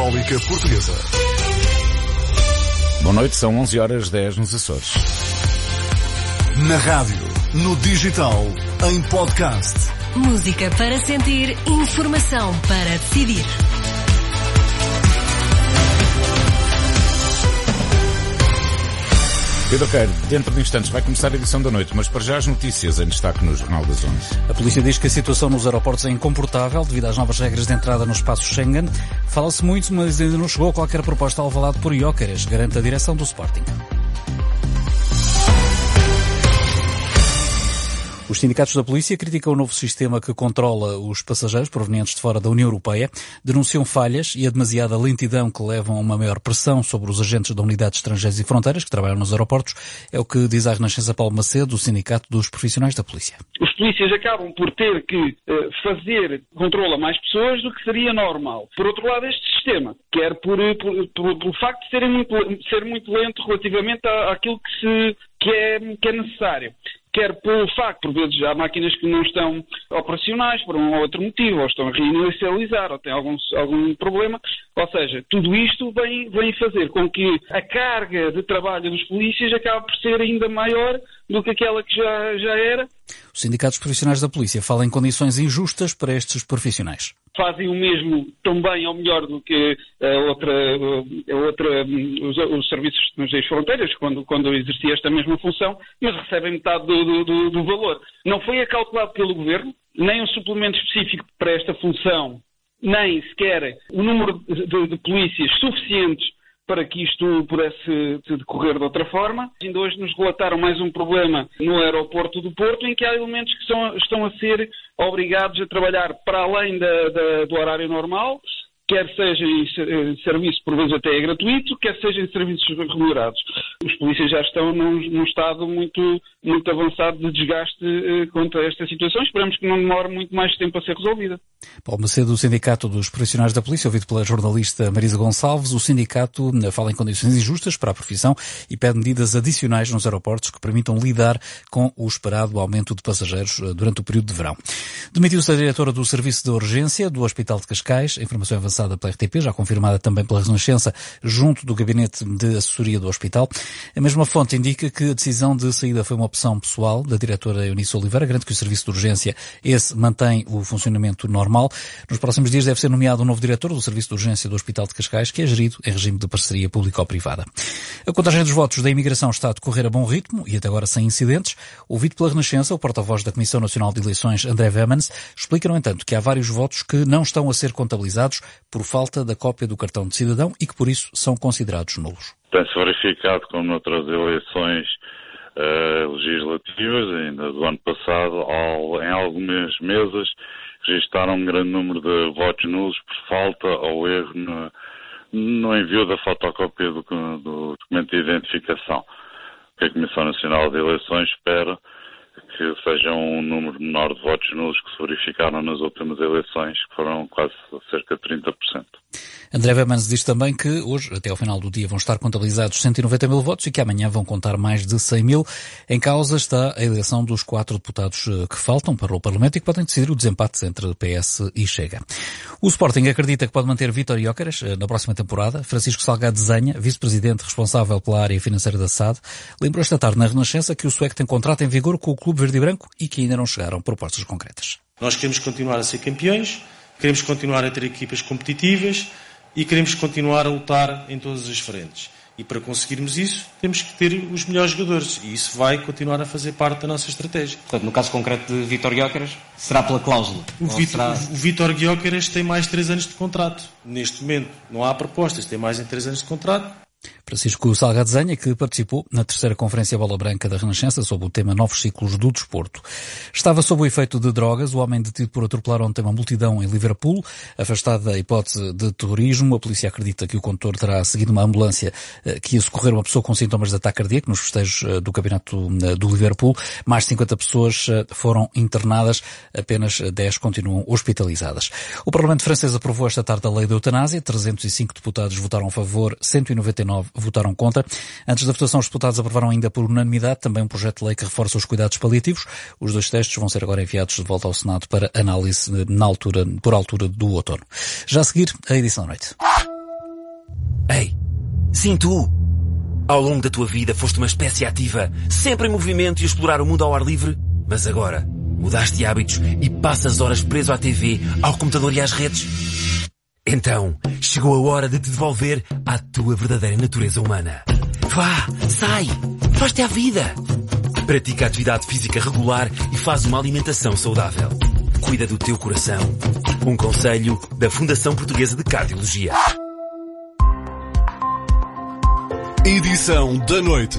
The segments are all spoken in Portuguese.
Católica Portuguesa. Boa noite, são 11h10 nos Açores. Na rádio, no digital, em podcast. Música para sentir, informação para decidir. Pedro Queiro, dentro de instantes vai começar a edição da noite, mas para já as notícias em destaque no Jornal das 11. A polícia diz que a situação nos aeroportos é incomportável devido às novas regras de entrada no espaço Schengen. Fala-se muito, mas ainda não chegou qualquer proposta alvalade por Gyökeres, garante a direção do Sporting. Os sindicatos da polícia criticam o novo sistema que controla os passageiros provenientes de fora da União Europeia, denunciam falhas e a demasiada lentidão que levam a uma maior pressão sobre os agentes da Unidade de Estrangeiros e Fronteiras que trabalham nos aeroportos. É o que diz à Renascença Paulo Macedo, do Sindicato dos Profissionais da Polícia. Os polícias acabam por ter que fazer controle a mais pessoas do que seria normal. Por outro lado, este sistema, quer pelo facto de ser muito lento relativamente àquilo que é necessário. Quer pelo facto, por vezes, há máquinas que não estão operacionais por um ou outro motivo, ou estão a reinicializar, ou têm algum problema. Ou seja, tudo isto vem fazer com que a carga de trabalho dos polícias acabe por ser ainda maior do que aquela que já era. Os sindicatos profissionais da polícia falam em condições injustas para estes profissionais. Fazem o mesmo tão bem ou melhor do que os serviços de fronteiras, quando exercia esta mesma função, mas recebem metade do valor. Não foi acautelado pelo Governo, nem um suplemento específico para esta função, nem sequer o número de polícias suficientes para que isto pudesse decorrer de outra forma. Ainda hoje nos relataram mais um problema no aeroporto do Porto, em que há elementos que estão a ser obrigados a trabalhar para além do horário normal, quer seja em serviço, por vezes até é gratuito, quer seja em serviços remunerados. Os polícias já estão num estado muito avançado de desgaste contra esta situação. Esperamos que não demore muito mais tempo a ser resolvida. Paulo Macedo, do Sindicato dos Profissionais da Polícia, ouvido pela jornalista Marisa Gonçalves. O sindicato fala em condições injustas para a profissão e pede medidas adicionais nos aeroportos que permitam lidar com o esperado aumento de passageiros durante o período de verão. Demitiu-se a diretora do Serviço de Urgência do Hospital de Cascais. A informação é avançada pela RTP, já confirmada também pela Renascença, junto do Gabinete de Assessoria do Hospital. A mesma fonte indica que a decisão de saída foi uma opção pessoal da diretora Eunice Oliveira, garante que o Serviço de Urgência mantém o funcionamento normal. Nos próximos dias deve ser nomeado um novo diretor do Serviço de Urgência do Hospital de Cascais, que é gerido em regime de parceria público-privada. A contagem dos votos da imigração está a decorrer a bom ritmo e até agora sem incidentes. Ouvido pela Renascença, o porta-voz da Comissão Nacional de Eleições, André Wemmens, explica, no entanto, que há vários votos que não estão a ser contabilizados por falta da cópia do cartão de cidadão e que, por isso, são considerados nulos. Tem-se verificado, como noutras eleições legislativas, ainda do ano passado, em algumas mesas, registaram um grande número de votos nulos por falta ou erro no envio da fotocópia do documento de identificação. A Comissão Nacional de Eleições espera que seja um número menor de votos nulos que se verificaram nas últimas eleições, que foram quase cerca de 30%. André Wemmens diz também que hoje, até ao final do dia, vão estar contabilizados 190 mil votos e que amanhã vão contar mais de 100 mil. Em causa está a eleição dos 4 deputados que faltam para o Parlamento e que podem decidir o desempate entre PS e Chega. O Sporting acredita que pode manter Vítor Gyökeres na próxima temporada. Francisco Salgado Desenha, vice-presidente responsável pela área financeira da SAD, lembrou esta tarde na Renascença que o sueco tem contrato em vigor com o Clube Verde e Branco e que ainda não chegaram propostas concretas. Nós queremos continuar a ser campeões, queremos continuar a ter equipas competitivas e queremos continuar a lutar em todas as frentes. E para conseguirmos isso, temos que ter os melhores jogadores. E isso vai continuar a fazer parte da nossa estratégia. Portanto, no caso concreto de Vítor Gyökeres, será pela cláusula? O Vítor Gyökeres tem mais 3 anos de contrato. Neste momento não há propostas, tem mais em 3 anos de contrato. Francisco Salgado Desenha, que participou na terceira Conferência Bola Branca da Renascença sobre o tema Novos Ciclos do Desporto. Estava sob o efeito de drogas, o homem detido por atropelar ontem uma multidão em Liverpool, afastado da hipótese de terrorismo. A polícia acredita que o condutor terá seguido uma ambulância que ia socorrer uma pessoa com sintomas de ataque cardíaco nos festejos do campeonato do Liverpool. Mais de 50 pessoas foram internadas, apenas 10 continuam hospitalizadas. O Parlamento francês aprovou esta tarde a lei da eutanásia. 305 deputados votaram a favor, 199 votaram contra. Antes da votação, os deputados aprovaram ainda por unanimidade também um projeto de lei que reforça os cuidados paliativos. Os 2 textos vão ser agora enviados de volta ao Senado para análise por altura do outono. Já a seguir, a edição da noite. Ei, sim tu! Ao longo da tua vida foste uma espécie ativa, sempre em movimento e a explorar o mundo ao ar livre, mas agora mudaste de hábitos e passas horas preso à TV, ao computador e às redes. Então, chegou a hora de te devolver à tua verdadeira natureza humana. Vá, sai, faz-te à vida. Pratica atividade física regular e faz uma alimentação saudável. Cuida do teu coração. Um conselho da Fundação Portuguesa de Cardiologia. Edição da noite.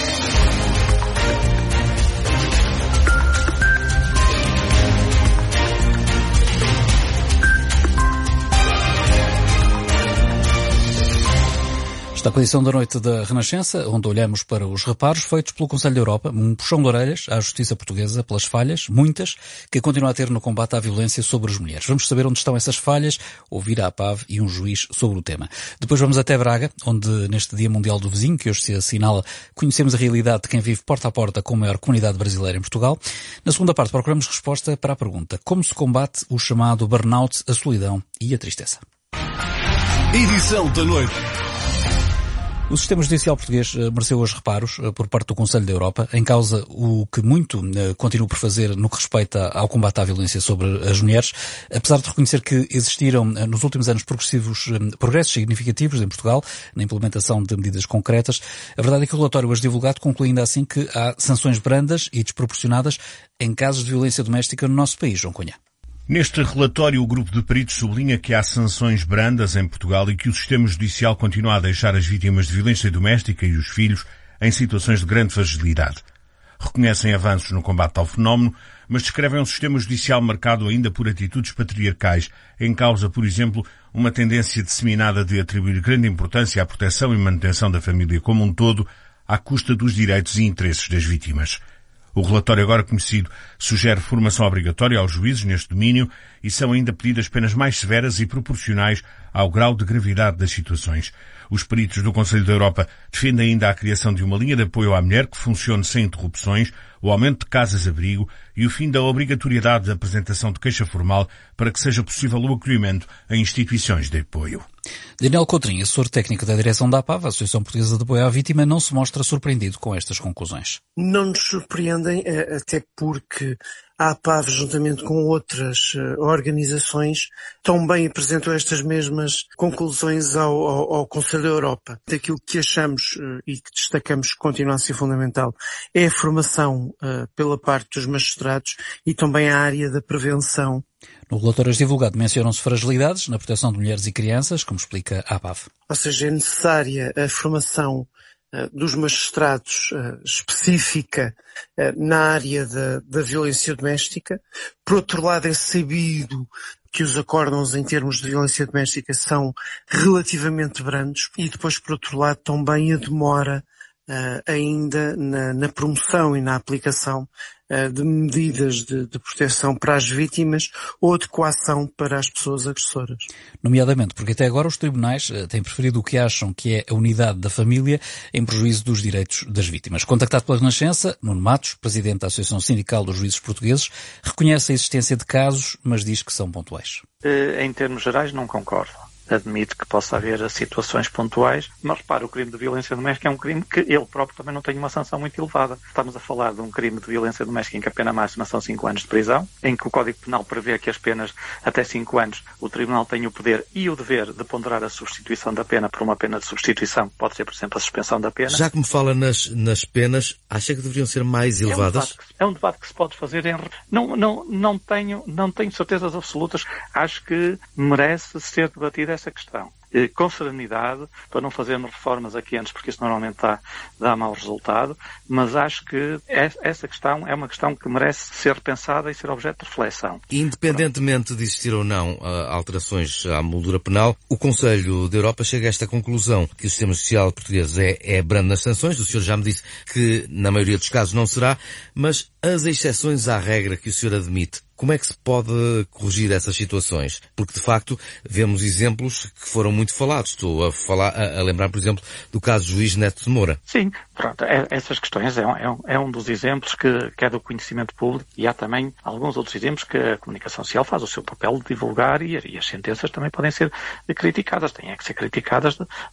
Está com a edição da noite da Renascença, onde olhamos para os reparos feitos pelo Conselho da Europa, um puxão de orelhas à justiça portuguesa pelas falhas, muitas, que continua a ter no combate à violência sobre as mulheres. Vamos saber onde estão essas falhas, ouvir a APAV e um juiz sobre o tema. Depois vamos até Braga, onde neste Dia Mundial do Vizinho, que hoje se assinala, conhecemos a realidade de quem vive porta a porta com a maior comunidade brasileira em Portugal. Na segunda parte procuramos resposta para a pergunta: como se combate o chamado burnout, a solidão e a tristeza? Edição da noite. O sistema judicial português mereceu hoje reparos por parte do Conselho da Europa, em causa o que muito continua por fazer no que respeita ao combate à violência sobre as mulheres, apesar de reconhecer que existiram nos últimos anos progressos significativos em Portugal na implementação de medidas concretas. A verdade é que o relatório hoje divulgado conclui ainda assim que há sanções brandas e desproporcionadas em casos de violência doméstica no nosso país, João Cunha. Neste relatório, o grupo de peritos sublinha que há sanções brandas em Portugal e que o sistema judicial continua a deixar as vítimas de violência doméstica e os filhos em situações de grande fragilidade. Reconhecem avanços no combate ao fenómeno, mas descrevem um sistema judicial marcado ainda por atitudes patriarcais, em causa, por exemplo, uma tendência disseminada de atribuir grande importância à proteção e manutenção da família como um todo, à custa dos direitos e interesses das vítimas. O relatório agora conhecido sugere formação obrigatória aos juízes neste domínio e são ainda pedidas penas mais severas e proporcionais ao grau de gravidade das situações. Os peritos do Conselho da Europa defendem ainda a criação de uma linha de apoio à mulher que funcione sem interrupções, o aumento de casas-abrigo e o fim da obrigatoriedade de apresentação de queixa formal para que seja possível o acolhimento em instituições de apoio. Daniel Coutrinho, assessor técnico da direção da APAV, a Associação Portuguesa de Apoio à Vítima, não se mostra surpreendido com estas conclusões. Não nos surpreendem, até porque a APAV, juntamente com outras organizações, também apresentou estas mesmas conclusões ao Conselho da Europa. Daquilo que achamos e que destacamos que continua a ser fundamental é a formação pela parte dos magistrados e também a área da prevenção. No relatório divulgado mencionam-se fragilidades na proteção de mulheres e crianças, como explica a APAV. Ou seja, é necessária a formação dos magistrados específica na área da violência doméstica. Por outro lado, é sabido que os acórdãos em termos de violência doméstica são relativamente brandos e depois, por outro lado, também a demora ainda na promoção e na aplicação de medidas de proteção para as vítimas ou de coação para as pessoas agressoras. Nomeadamente porque até agora os tribunais têm preferido o que acham que é a unidade da família em prejuízo dos direitos das vítimas. Contactado pela Renascença, Nuno Matos, presidente da Associação Sindical dos Juízes Portugueses, reconhece a existência de casos, mas diz que são pontuais. Em termos gerais, não concordo. Admito que possa haver situações pontuais, mas repara, o crime de violência doméstica é um crime que ele próprio também não tem uma sanção muito elevada. Estamos a falar de um crime de violência doméstica em que a pena máxima são 5 anos de prisão, em que o Código Penal prevê que as penas até 5 anos o Tribunal tem o poder e o dever de ponderar a substituição da pena por uma pena de substituição, pode ser, por exemplo, a suspensão da pena. Já que me fala nas penas, acha que deveriam ser mais elevadas? É um debate que se pode fazer não tenho certezas absolutas. Acho que merece ser debatida essa questão. Com serenidade, para não fazermos reformas aqui antes, porque isso normalmente dá mau resultado, mas acho que essa questão é uma questão que merece ser repensada e ser objeto de reflexão. Independentemente de existir ou não alterações à moldura penal, o Conselho da Europa chega a esta conclusão que o sistema social português é brando nas sanções. O senhor já me disse que na maioria dos casos não será, mas as exceções à regra que o senhor admite, Como é que se pode corrigir essas situações? Porque, de facto, vemos exemplos que foram muito falados. Estou a lembrar, por exemplo, do caso do juiz Neto de Moura. Sim, pronto. Essas questões é um dos exemplos que é do conhecimento público, e há também alguns outros exemplos que a comunicação social faz o seu papel de divulgar, e as sentenças também podem ser criticadas. Têm que ser criticadas,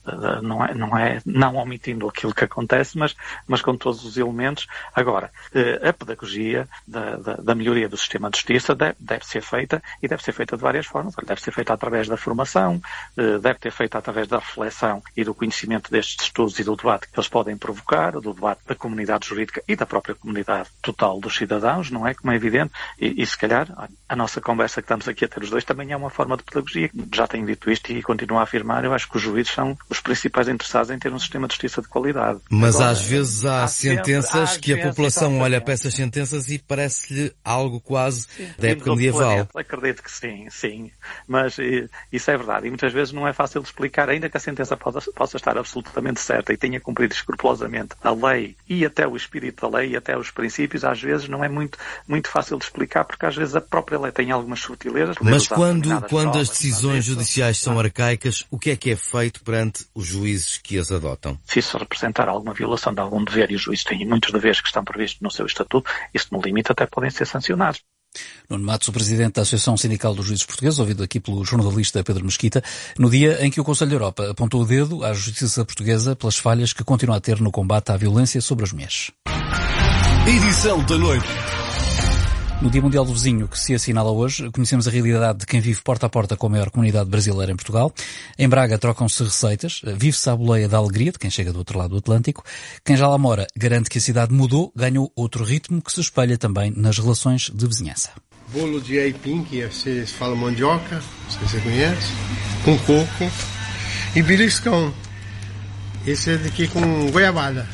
não omitindo aquilo que acontece, mas com todos os elementos. Agora, a pedagogia da melhoria do sistema de justiça deve ser feita, e deve ser feita de várias formas. Deve ser feita através da formação, deve ser feita através da reflexão e do conhecimento destes estudos e do debate que eles podem provocar, do debate da comunidade jurídica e da própria comunidade total dos cidadãos, não é? Como é evidente. E se calhar a nossa conversa que estamos aqui a ter os dois também é uma forma de pedagogia. Já tenho dito isto e continuo a afirmar, eu acho que os juízes são os principais interessados em ter um sistema de justiça de qualidade. Mas agora, às vezes há sentenças que a população olha para essas sentenças e parece-lhe algo quase da época medieval. Acredito que sim. Mas isso é verdade. E muitas vezes não é fácil de explicar, ainda que a sentença possa estar absolutamente certa e tenha cumprido escrupulosamente a lei e até o espírito da lei e até os princípios, às vezes não é muito fácil de explicar, porque às vezes a própria lei tem algumas subtilezas. Mas quando as decisões judiciais são arcaicas, o que é feito perante os juízes que as adotam? Se isso representar alguma violação de algum dever, e os juízes têm muitos deveres que estão previstos no seu estatuto, isso no limite até podem ser sancionados. Nuno Matos, o presidente da Associação Sindical dos Juízes Portugueses, ouvido aqui pelo jornalista Pedro Mesquita, no dia em que o Conselho da Europa apontou o dedo à justiça portuguesa pelas falhas que continua a ter no combate à violência sobre as mulheres. Edição da noite. No Dia Mundial do Vizinho, que se assinala hoje, conhecemos a realidade de quem vive porta a porta com a maior comunidade brasileira em Portugal. Em Braga trocam-se receitas, vive-se à boleia da alegria de quem chega do outro lado do Atlântico. Quem já lá mora garante que a cidade mudou, ganhou outro ritmo que se espelha também nas relações de vizinhança. Bolo de aipim, que vocês falam mandioca, não sei se você conhece, com coco, e beliscão. Esse é daqui com goiabada.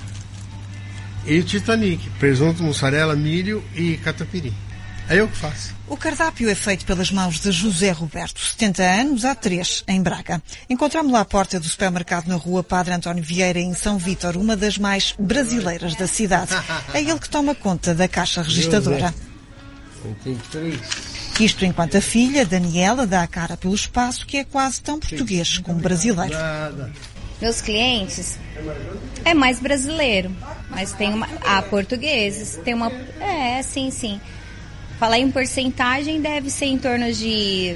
E o Titanic, presunto, mussarela, milho e catupiry. É eu que faço. O cardápio é feito pelas mãos de José Roberto, 70 anos, há 3, em Braga. Encontramos-lo à porta do supermercado na rua Padre António Vieira, em São Vítor, uma das mais brasileiras da cidade. É ele que toma conta da caixa registradora. Isto enquanto a filha, Daniela, dá a cara pelo espaço que é quase tão português como brasileiro. Meus clientes é mais brasileiro, mas tem portugueses, tem uma... sim. Falar em porcentagem deve ser em torno de...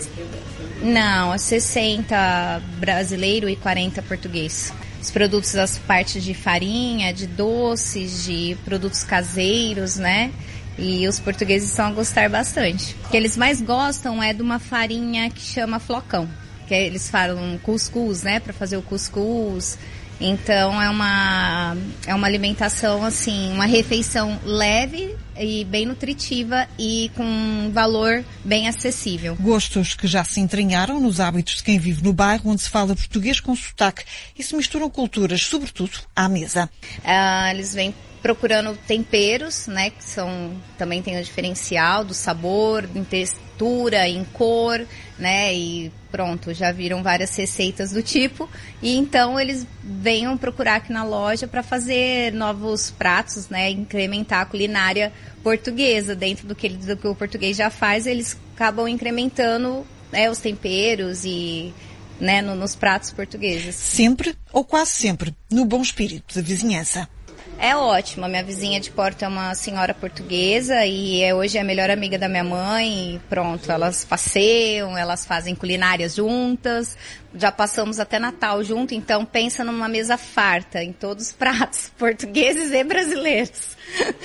60 brasileiro e 40 português. Os produtos das partes de farinha, de doces, de produtos caseiros, né? E os portugueses estão a gostar bastante. O que eles mais gostam é de uma farinha que chama flocão. Que eles falam cuscuz, né? Para fazer o cuscuz. Então é uma alimentação, assim, uma refeição leve e bem nutritiva e com um valor bem acessível. Gostos que já se entranharam nos hábitos de quem vive no bairro onde se fala português com sotaque e se misturam culturas, sobretudo à mesa. Eles vêm procurando temperos, né, que também tem o diferencial do sabor, em textura, em cor, né, e pronto, já viram várias receitas do tipo, e então eles venham procurar aqui na loja para fazer novos pratos, né, incrementar a culinária portuguesa, dentro do que o português já faz, eles acabam incrementando, né, os temperos e, né, nos pratos portugueses. Sempre, ou quase sempre, no bom espírito da vizinhança. É ótimo, a minha vizinha de porta é uma senhora portuguesa e hoje é a melhor amiga da minha mãe e pronto, elas passeiam, elas fazem culinárias juntas, já passamos até Natal junto, então pensa numa mesa farta em todos os pratos, portugueses e brasileiros.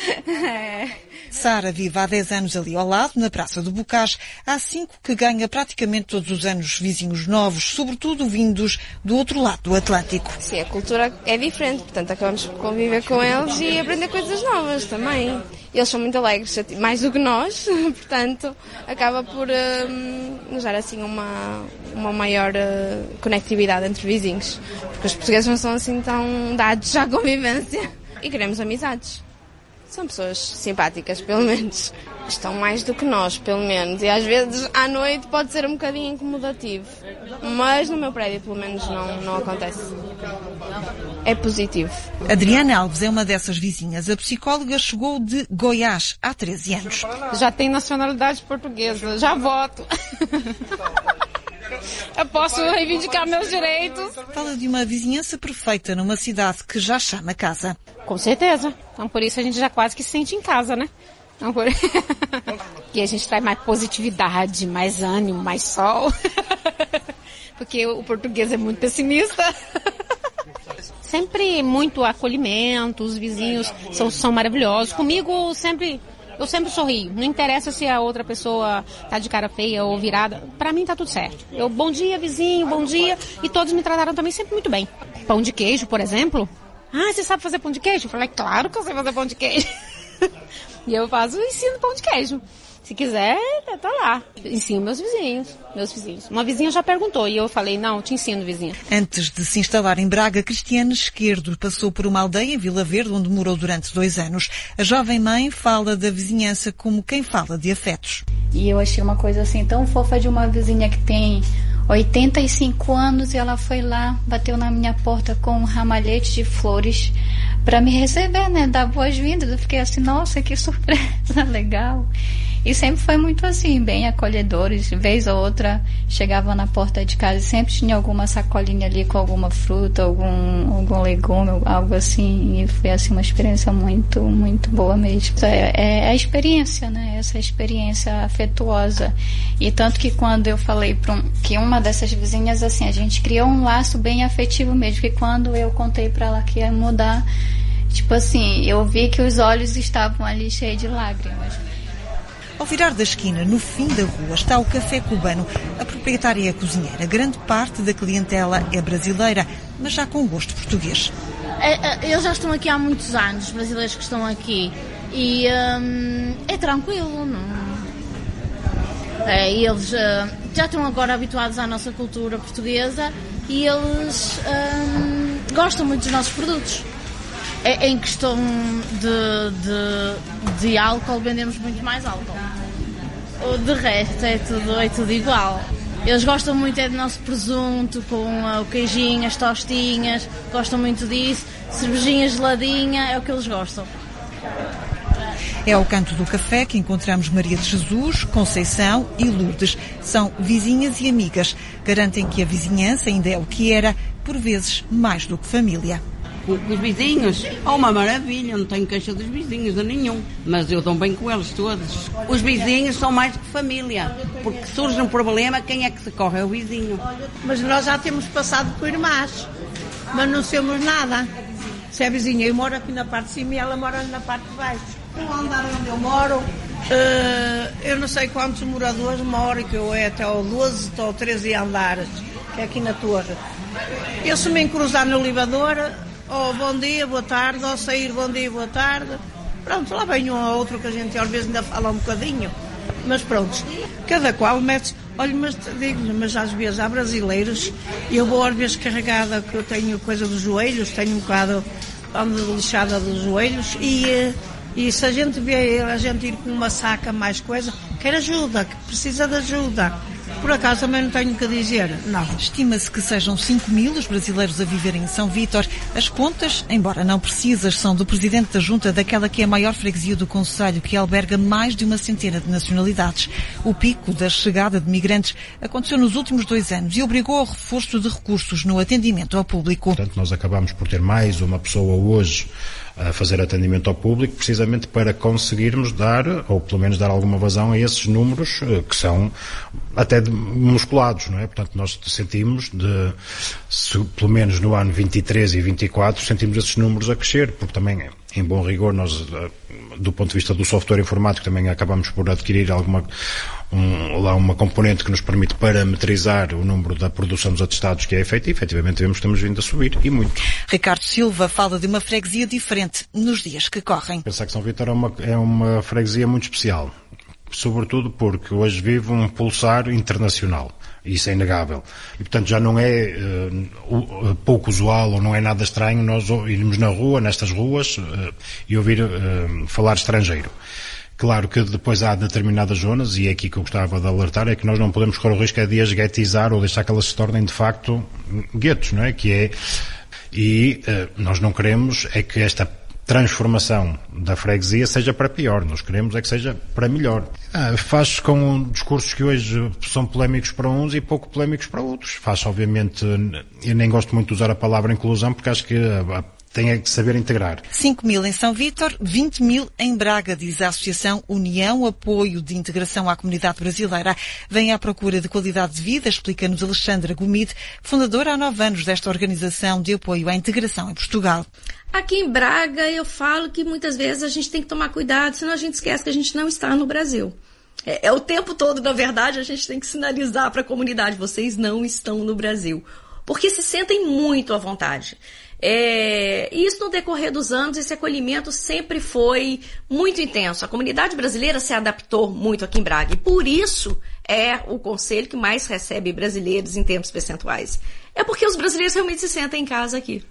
Sara vive há 10 anos ali ao lado, na Praça do Bocage. Há 5 que ganha praticamente todos os anos vizinhos novos, sobretudo vindos do outro lado do Atlântico. Sim, a cultura é diferente, portanto acabamos por conviver com eles e aprender coisas novas também. Eles são muito alegres, mais do que nós, portanto acaba por nos dar assim uma maior conectividade entre vizinhos, porque os portugueses não são assim tão dados à convivência e queremos amizades. São pessoas simpáticas, pelo menos. Estão mais do que nós, pelo menos. E às vezes à noite pode ser um bocadinho incomodativo. Mas no meu prédio, pelo menos, não acontece. É positivo. Adriana Alves é uma dessas vizinhas. A psicóloga chegou de Goiás há 13 anos. Já tenho nacionalidade portuguesa, já voto. Eu posso reivindicar meus direitos. Fala de uma vizinhança perfeita numa cidade que já chama casa. Com certeza. Então por isso a gente já quase que se sente em casa, né? Então, e a gente traz mais positividade, mais ânimo, mais sol. Porque o português é muito pessimista. Sempre muito acolhimento, os vizinhos são maravilhosos. Comigo eu sempre sorrio. Não interessa se a outra pessoa tá de cara feia ou virada. Pra mim tá tudo certo. Bom dia, vizinho, bom dia. E todos me trataram também sempre muito bem. Pão de queijo, por exemplo. Ah, você sabe fazer pão de queijo? Eu falei, claro que eu sei fazer pão de queijo. E eu ensino pão de queijo. Se quiser, tá lá. Ensino meus vizinhos. Uma vizinha já perguntou e eu falei, não, te ensino, vizinha. Antes de se instalar em Braga, Cristiana Esquerdo passou por uma aldeia em Vila Verde, onde morou durante 2 anos. A jovem mãe fala da vizinhança como quem fala de afetos. E eu achei uma coisa assim tão fofa de uma vizinha que tem 85 anos e ela foi lá, bateu na minha porta com um ramalhete de flores para me receber, né, dar boas-vindas. Eu fiquei assim, nossa, que surpresa legal. E sempre foi muito assim, bem acolhedores. Vez ou outra chegava na porta de casa e sempre tinha alguma sacolinha ali com alguma fruta, algum legume, algo assim. E foi assim uma experiência muito, muito boa mesmo. É a experiência, né? Essa experiência afetuosa. E tanto que quando eu falei que uma dessas vizinhas, assim, a gente criou um laço bem afetivo mesmo. Que quando eu contei para ela que ia mudar, tipo assim, eu vi que os olhos estavam ali cheios de lágrimas. Ao virar da esquina, no fim da rua, está o Café Cubano. A proprietária é a cozinheira. Grande parte da clientela é brasileira, mas já com gosto português. Eles já estão aqui há muitos anos, os brasileiros que estão aqui. E é tranquilo, não? Eles já estão agora habituados à nossa cultura portuguesa e eles gostam muito dos nossos produtos. Em questão de álcool, vendemos muito mais álcool. De resto, é tudo igual. Eles gostam muito do nosso presunto, com o queijinho, as tostinhas, gostam muito disso. Cervejinha geladinha, é o que eles gostam. É ao canto do café que encontramos Maria de Jesus, Conceição e Lourdes. São vizinhas e amigas. Garantem que a vizinhança ainda é o que era, por vezes mais do que família. Os vizinhos, uma maravilha, não tenho queixa dos vizinhos a nenhum, mas eu dou bem com eles todos. Os vizinhos são mais do que família, porque surge um problema, quem é que se corre? É o vizinho. Mas nós já temos passado por irmãs, mas não somos nada. Se é vizinha, eu moro aqui na parte de cima e ela mora na parte de baixo. No andar onde eu moro, eu não sei quantos moradores moram, que eu é até ao 12 ou 13 andares, que é aqui na torre. Eu se me cruzar no elevador, bom dia, boa tarde, ou sair bom dia, boa tarde. Pronto, lá vem um ou outro que a gente às vezes ainda fala um bocadinho. Mas pronto, cada qual mete. Olha, mas digo-lhe, mas às vezes há brasileiros, e eu vou às vezes carregada, que eu tenho coisa dos joelhos, tenho um bocado ando lixada dos joelhos, e se a gente vê a gente ir com uma saca mais coisa, quer ajuda, que precisa de ajuda. Por acaso também não tenho o que dizer, não. Estima-se que sejam 5.000 os brasileiros a viverem em São Vítor. As contas, embora não precisas, são do presidente da junta daquela que é a maior freguesia do concelho, que alberga mais de 100 de nacionalidades. O pico da chegada de migrantes aconteceu nos últimos 2 anos e obrigou ao reforço de recursos no atendimento ao público. Portanto, nós acabamos por ter mais uma pessoa hoje a fazer atendimento ao público, precisamente para conseguirmos dar, ou pelo menos dar alguma vazão a esses números que são até musculados, não é? Portanto, nós sentimos, pelo menos no ano 23 e 24, sentimos esses números a crescer, porque também, em bom rigor, nós, do ponto de vista do software informático, também acabamos por adquirir uma componente que nos permite parametrizar o número da produção dos atestados que é feita e, efetivamente, vemos que estamos vindo a subir, e muito. Ricardo Silva fala de uma freguesia diferente nos dias que correm. Pensar que São Vítor é uma freguesia muito especial, sobretudo porque hoje vive um pulsar internacional. Isso é inegável. E, portanto, já não é pouco usual ou não é nada estranho nós irmos na rua, nestas ruas, e ouvir falar estrangeiro. Claro que depois há determinadas zonas, e é aqui que eu gostava de alertar, é que nós não podemos correr o risco de as guetizar ou deixar que elas se tornem de facto guetos, não é? Nós não queremos é que esta transformação da freguesia seja para pior, nós queremos é que seja para melhor. Faz com discursos que hoje são polémicos para uns e pouco polémicos para outros. Faz, obviamente, eu nem gosto muito de usar a palavra inclusão, porque acho que tem que saber integrar. 5.000 em São Vítor, 20.000 em Braga, diz a Associação União Apoio de Integração à Comunidade Brasileira. Vem à procura de qualidade de vida, explica-nos Alexandra Gomide, fundadora há 9 anos desta organização de apoio à integração em Portugal. Aqui em Braga eu falo que muitas vezes a gente tem que tomar cuidado, senão a gente esquece que a gente não está no Brasil. É o tempo todo, na verdade, a gente tem que sinalizar para a comunidade, vocês não estão no Brasil. Porque se sentem muito à vontade. E isso no decorrer dos anos, esse acolhimento sempre foi muito intenso. A comunidade brasileira se adaptou muito aqui em Braga e por isso é o concelho que mais recebe brasileiros em termos percentuais. É porque os brasileiros realmente se sentem em casa aqui.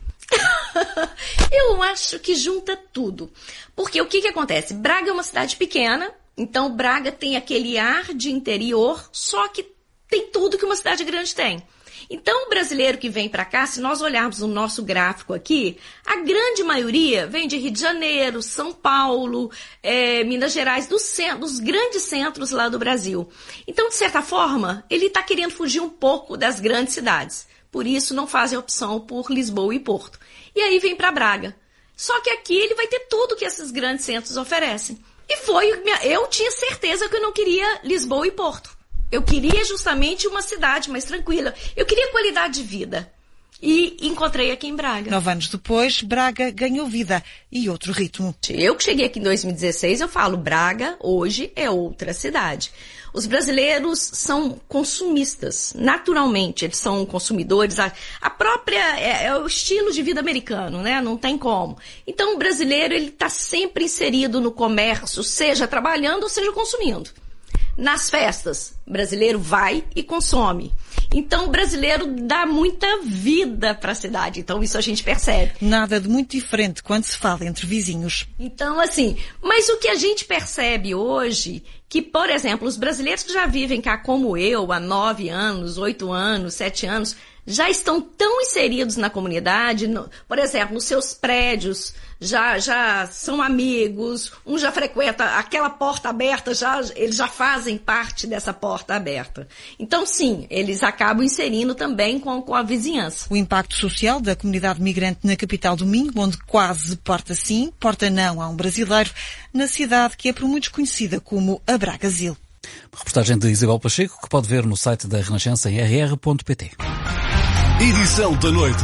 Eu acho que junta tudo. Porque o que acontece? Braga é uma cidade pequena, então Braga tem aquele ar de interior, só que tem tudo que uma cidade grande tem. Então, o brasileiro que vem para cá, se nós olharmos o nosso gráfico aqui, a grande maioria vem de Rio de Janeiro, São Paulo, Minas Gerais, dos grandes centros lá do Brasil. Então, de certa forma, ele está querendo fugir um pouco das grandes cidades. Por isso, não fazem opção por Lisboa e Porto. E aí vem para Braga. Só que aqui ele vai ter tudo que esses grandes centros oferecem. Eu tinha certeza que eu não queria Lisboa e Porto. Eu queria justamente uma cidade mais tranquila. Eu queria qualidade de vida. E encontrei aqui em Braga. 9 anos depois, Braga ganhou vida e outro ritmo. Eu que cheguei aqui em 2016, eu falo, Braga hoje é outra cidade. Os brasileiros são consumistas, naturalmente, eles são consumidores. A própria, é o estilo de vida americano, né? Não tem como. Então o brasileiro, ele está sempre inserido no comércio, seja trabalhando ou seja consumindo. Nas festas, o brasileiro vai e consome. Então, o brasileiro dá muita vida para a cidade. Então, isso a gente percebe. Nada de muito diferente quando se fala entre vizinhos. Então, assim, mas o que a gente percebe hoje, que, por exemplo, os brasileiros que já vivem cá como eu, há 9 anos, 8 anos, 7 anos, já estão tão inseridos na comunidade, por exemplo, nos seus prédios, já são amigos, um já frequenta aquela porta aberta, eles já fazem parte dessa porta aberta. Então, sim, eles acabam inserindo também com a vizinhança. O impacto social da comunidade migrante na capital do Minho, onde quase porta sim, porta não a um brasileiro, na cidade que é por muitos conhecida como a Bragazil. Uma reportagem de Isabel Pacheco que pode ver no site da Renascença em rr.pt. Edição da noite.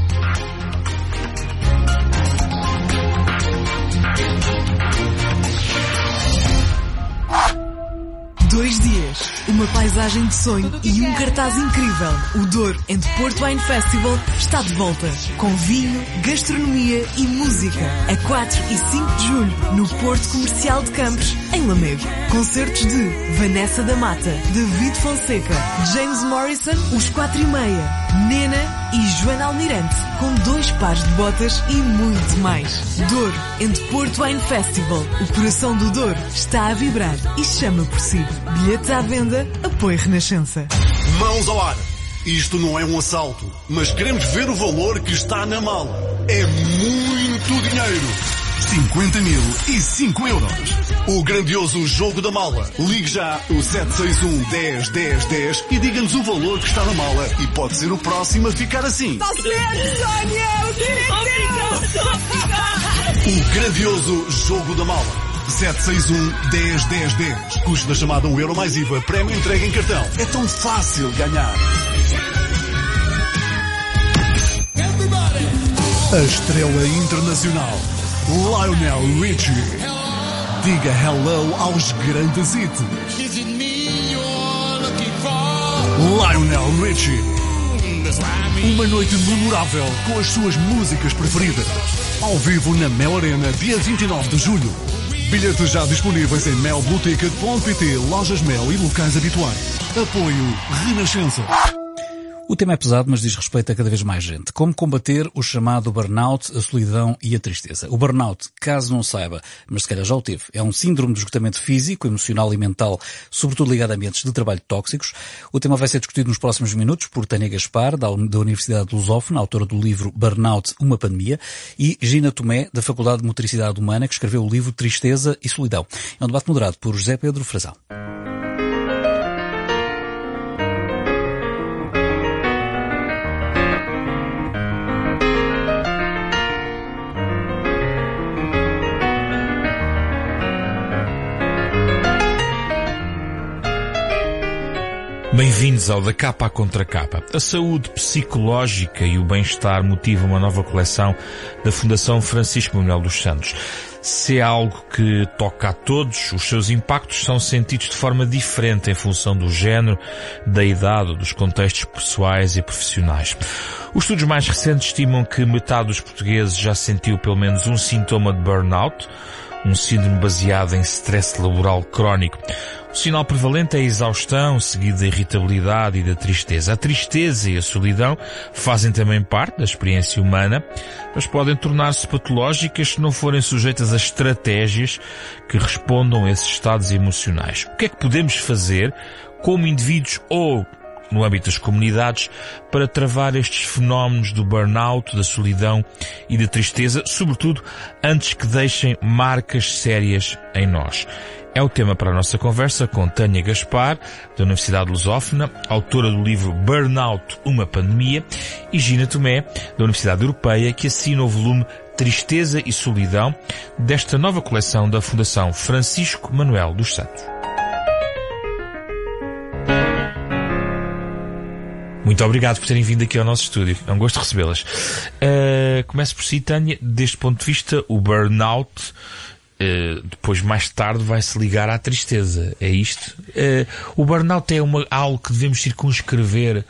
Dois dias, uma paisagem de sonho e um cartaz incrível. O Douro and Porto Wine Festival está de volta, com vinho, gastronomia e música, a 4 e 5 de julho, no Porto Comercial de Campos, em Lamego. Concertos de Vanessa da Mata, David Fonseca, James Morrison, Os 4:30, Nena e Joana Almirante, com 2 pares de botas e muito mais. Douro and Porto Wine Festival, o coração do Douro está a vibrar e chama por si. Bilhetes à venda, apoio Renascença. Mãos ao ar. Isto não é um assalto, mas queremos ver o valor que está na mala. É muito dinheiro. 50.005 euros. O grandioso jogo da mala. Ligue já o 761 10 10 10 e diga-nos o valor que está na mala e pode ser o próximo a ficar assim. Está certo, Sónia! O grandioso jogo da mala. 761 10 10 10. Custo da chamada €1 mais IVA. Prémio entregue em cartão. É tão fácil ganhar. A estrela internacional Lionel Richie. Diga hello aos grandes hits. Lionel Richie. Uma noite memorável com as suas músicas preferidas. Ao vivo na Mel Arena, dia 29 de julho. Bilhetes já disponíveis em melblueticket.pt, lojas Mel e locais habituais. Apoio Renascença. O tema é pesado, mas diz respeito a cada vez mais gente. Como combater o chamado burnout, a solidão e a tristeza? O burnout, caso não saiba, mas se calhar já o teve, é um síndrome de esgotamento físico, emocional e mental, sobretudo ligado a ambientes de trabalho tóxicos. O tema vai ser discutido nos próximos minutos por Tânia Gaspar, da Universidade Lusófona, autora do livro Burnout, uma pandemia, e Gina Tomé, da Faculdade de Motricidade Humana, que escreveu o livro Tristeza e Solidão. É um debate moderado por José Pedro Frazão. Bem-vindos ao Da Capa à Contra Capa. A saúde psicológica e o bem-estar motivam uma nova coleção da Fundação Francisco Manuel dos Santos. Se é algo que toca a todos, os seus impactos são sentidos de forma diferente em função do género, da idade, dos contextos pessoais e profissionais. Os estudos mais recentes estimam que metade dos portugueses já sentiu pelo menos um sintoma de burnout, um síndrome baseado em stress laboral crónico. O sinal prevalente é a exaustão, seguido da irritabilidade e da tristeza. A tristeza e a solidão fazem também parte da experiência humana, mas podem tornar-se patológicas se não forem sujeitas a estratégias que respondam a esses estados emocionais. O que é que podemos fazer como indivíduos ou no âmbito das comunidades para travar estes fenómenos do burnout, da solidão e da tristeza, sobretudo antes que deixem marcas sérias em nós? É o tema para a nossa conversa com Tânia Gaspar, da Universidade Lusófona, autora do livro Burnout, uma pandemia, e Gina Tomé, da Universidade Europeia, que assina o volume Tristeza e Solidão, desta nova coleção da Fundação Francisco Manuel dos Santos. Muito obrigado por terem vindo aqui ao nosso estúdio. É um gosto recebê-las. Começo por si, Tânia. Deste ponto de vista, o burnout depois, mais tarde, vai-se ligar à tristeza. É isto? O burnout é algo que devemos circunscrever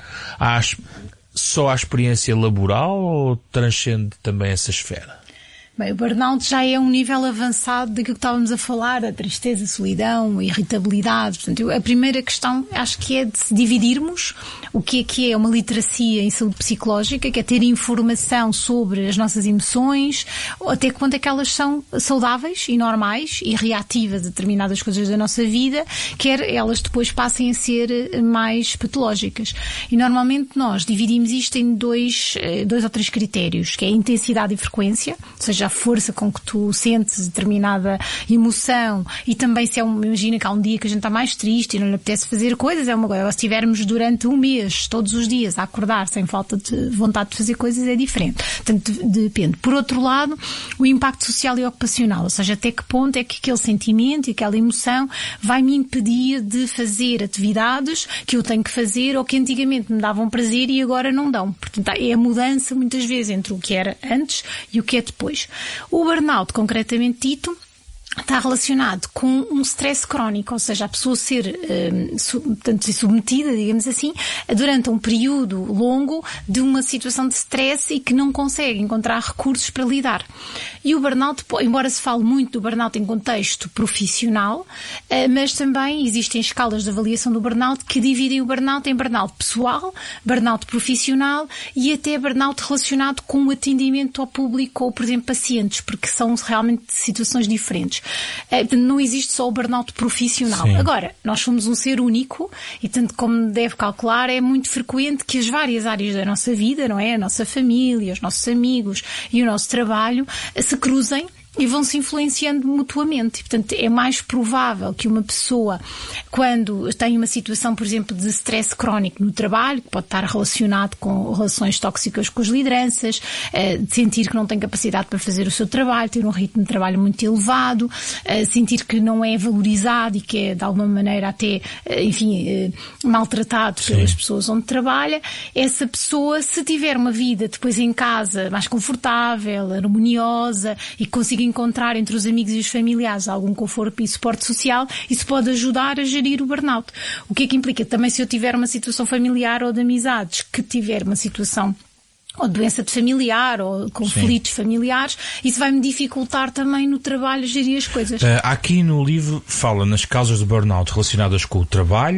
só à experiência laboral ou transcende também essa esfera? Bem, o burnout já é um nível avançado daquilo que estávamos a falar, a tristeza, a solidão, a irritabilidade. Portanto, a primeira questão acho que é de se dividirmos o que é uma literacia em saúde psicológica, que é ter informação sobre as nossas emoções, até que ponto é que elas são saudáveis e normais e reativas a determinadas coisas da nossa vida, quer elas depois passem a ser mais patológicas. E normalmente nós dividimos isto em dois ou três critérios, que é a intensidade e frequência, ou seja, a força com que tu sentes determinada emoção, e também se imagina que há um dia que a gente está mais triste e não lhe apetece fazer coisas, é uma coisa. Se estivermos durante um mês, todos os dias, a acordar sem falta de vontade de fazer coisas, é diferente. Portanto, depende. Por outro lado, o impacto social e ocupacional, ou seja, até que ponto é que aquele sentimento e aquela emoção vai me impedir de fazer atividades que eu tenho que fazer ou que antigamente me davam prazer e agora não dão. Portanto, é a mudança muitas vezes entre o que era antes e o que é depois. O burnout, concretamente dito, está relacionado com um stress crónico, ou seja, a pessoa ser submetida, digamos assim, durante um período longo de uma situação de stress e que não consegue encontrar recursos para lidar. E o burnout, embora se fale muito do burnout em contexto profissional, mas também existem escalas de avaliação do burnout que dividem o burnout em burnout pessoal, burnout profissional e até burnout relacionado com o atendimento ao público ou, por exemplo, pacientes, porque são realmente situações diferentes. Não existe só o burnout profissional. Sim. Agora, nós somos um ser único e, tanto como deve calcular, é muito frequente que as várias áreas da nossa vida, não é? A nossa família, os nossos amigos e o nosso trabalho se cruzem e vão se influenciando mutuamente. Portanto, é mais provável que uma pessoa, quando tem uma situação, por exemplo, de stress crónico no trabalho, que pode estar relacionado com relações tóxicas com as lideranças, de sentir que não tem capacidade para fazer o seu trabalho, ter um ritmo de trabalho muito elevado, sentir que não é valorizado e que é, de alguma maneira, até, maltratado pelas pessoas onde trabalha, essa pessoa, se tiver uma vida depois em casa mais confortável, harmoniosa e consiga encontrar entre os amigos e os familiares algum conforto e suporte social, isso pode ajudar a gerir o burnout. O que é que implica? Também, se eu tiver uma situação familiar ou de amizades que tiver uma situação ou doença de familiar, ou conflitos familiares, isso vai-me dificultar também no trabalho gerir as coisas. Aqui no livro fala nas causas do burnout relacionadas com o trabalho,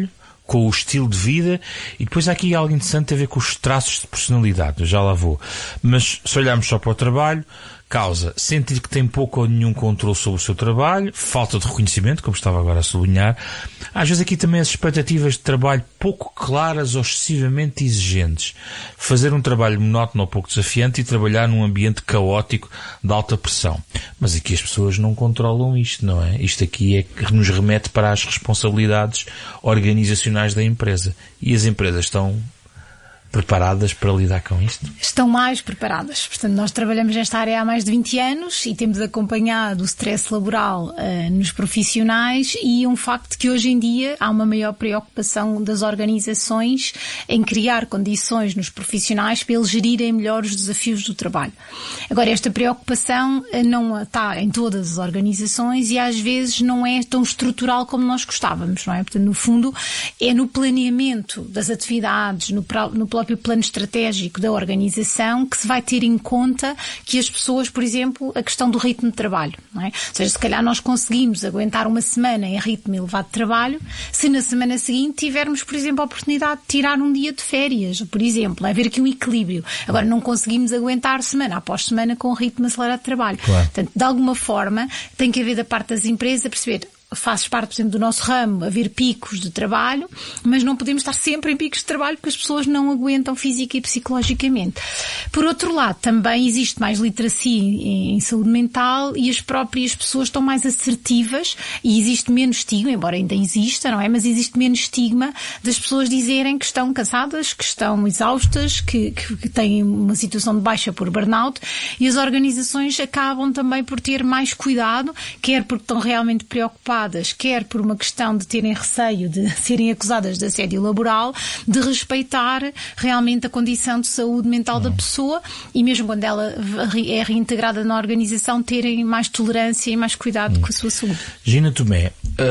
com o estilo de vida, e depois há aqui algo interessante a ver com os traços de personalidade, eu já lá vou. Mas se olharmos só para o trabalho, causa sentir que tem pouco ou nenhum controle sobre o seu trabalho, falta de reconhecimento, como estava agora a sublinhar. Às vezes aqui também as expectativas de trabalho pouco claras ou excessivamente exigentes. Fazer um trabalho monótono ou pouco desafiante e trabalhar num ambiente caótico de alta pressão. Mas aqui as pessoas não controlam isto, não é? Isto aqui é que nos remete para as responsabilidades organizacionais da empresa. E as empresas estão preparadas para lidar com isto? Estão mais preparadas. Portanto, nós trabalhamos nesta área há mais de 20 anos e temos acompanhado o stress laboral nos profissionais, e um facto que hoje em dia há uma maior preocupação das organizações em criar condições nos profissionais para eles gerirem melhor os desafios do trabalho. Agora, esta preocupação não está em todas as organizações e às vezes não é tão estrutural como nós gostávamos, não é? Portanto, no fundo, é no planeamento das atividades, no próprio plano estratégico da organização que se vai ter em conta que as pessoas, por exemplo, a questão do ritmo de trabalho, não é? Ou seja, se calhar nós conseguimos aguentar uma semana em ritmo elevado de trabalho, se na semana seguinte tivermos, por exemplo, a oportunidade de tirar um dia de férias, por exemplo, haver aqui um equilíbrio. Agora, não conseguimos aguentar semana após semana com um ritmo acelerado de trabalho. Claro. Portanto, de alguma forma, tem que haver da parte das empresas a perceber, faz parte, por exemplo, do nosso ramo haver picos de trabalho, mas não podemos estar sempre em picos de trabalho porque as pessoas não aguentam física e psicologicamente. Por outro lado, também existe mais literacia em saúde mental e as próprias pessoas estão mais assertivas e existe menos estigma, embora ainda exista, não é? Mas existe menos estigma das pessoas dizerem que estão cansadas, que estão exaustas, que têm uma situação de baixa por burnout, e as organizações acabam também por ter mais cuidado, quer porque estão realmente preocupadas, quer por uma questão de terem receio de serem acusadas de assédio laboral, de respeitar realmente a condição de saúde mental da pessoa, e mesmo quando ela é reintegrada na organização, terem mais tolerância e mais cuidado com a sua saúde. Gina Tomé,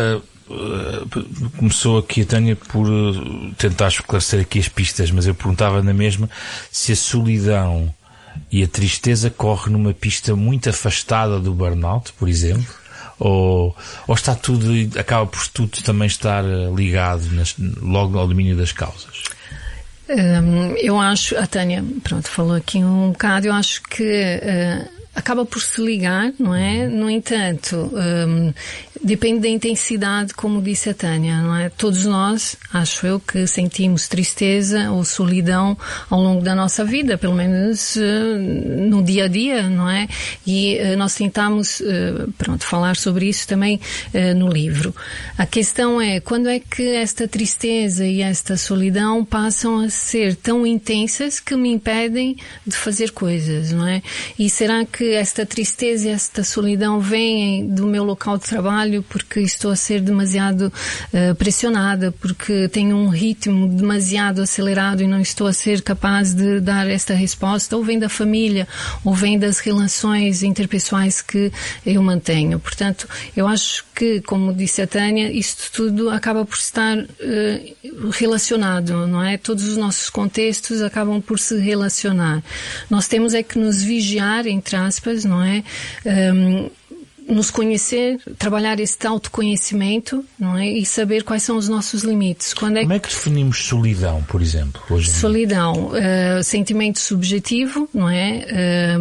começou aqui a Tânia por tentar esclarecer aqui as pistas, mas eu perguntava na mesma se a solidão e a tristeza corre numa pista muito afastada do burnout, por exemplo. Ou está tudo, acaba por tudo também estar ligado logo ao domínio das causas? Eu acho, a Tânia, pronto, falou aqui um bocado, eu acho que acaba por se ligar, não é? No entanto, depende da intensidade, como disse a Tânia, não é? Todos nós, acho eu, que sentimos tristeza ou solidão ao longo da nossa vida, pelo menos no dia a dia, não é? E nós tentamos, falar sobre isso também no livro. A questão é, quando é que esta tristeza e esta solidão passam a ser tão intensas que me impedem de fazer coisas, não é? E será que esta tristeza e esta solidão vêm do meu local de trabalho porque estou a ser demasiado pressionada, porque tenho um ritmo demasiado acelerado e não estou a ser capaz de dar esta resposta, ou vem da família, ou vem das relações interpessoais que eu mantenho. Portanto, eu acho que, como disse a Tânia, isto tudo acaba por estar relacionado, não é? Todos os nossos contextos acabam por se relacionar. Nós temos é que nos vigiar, entre aspas, não é? Nos conhecer, trabalhar este autoconhecimento, não é? E saber quais são os nossos limites. Como é que definimos solidão, por exemplo, hoje em dia? Solidão, sentimento subjetivo, não é?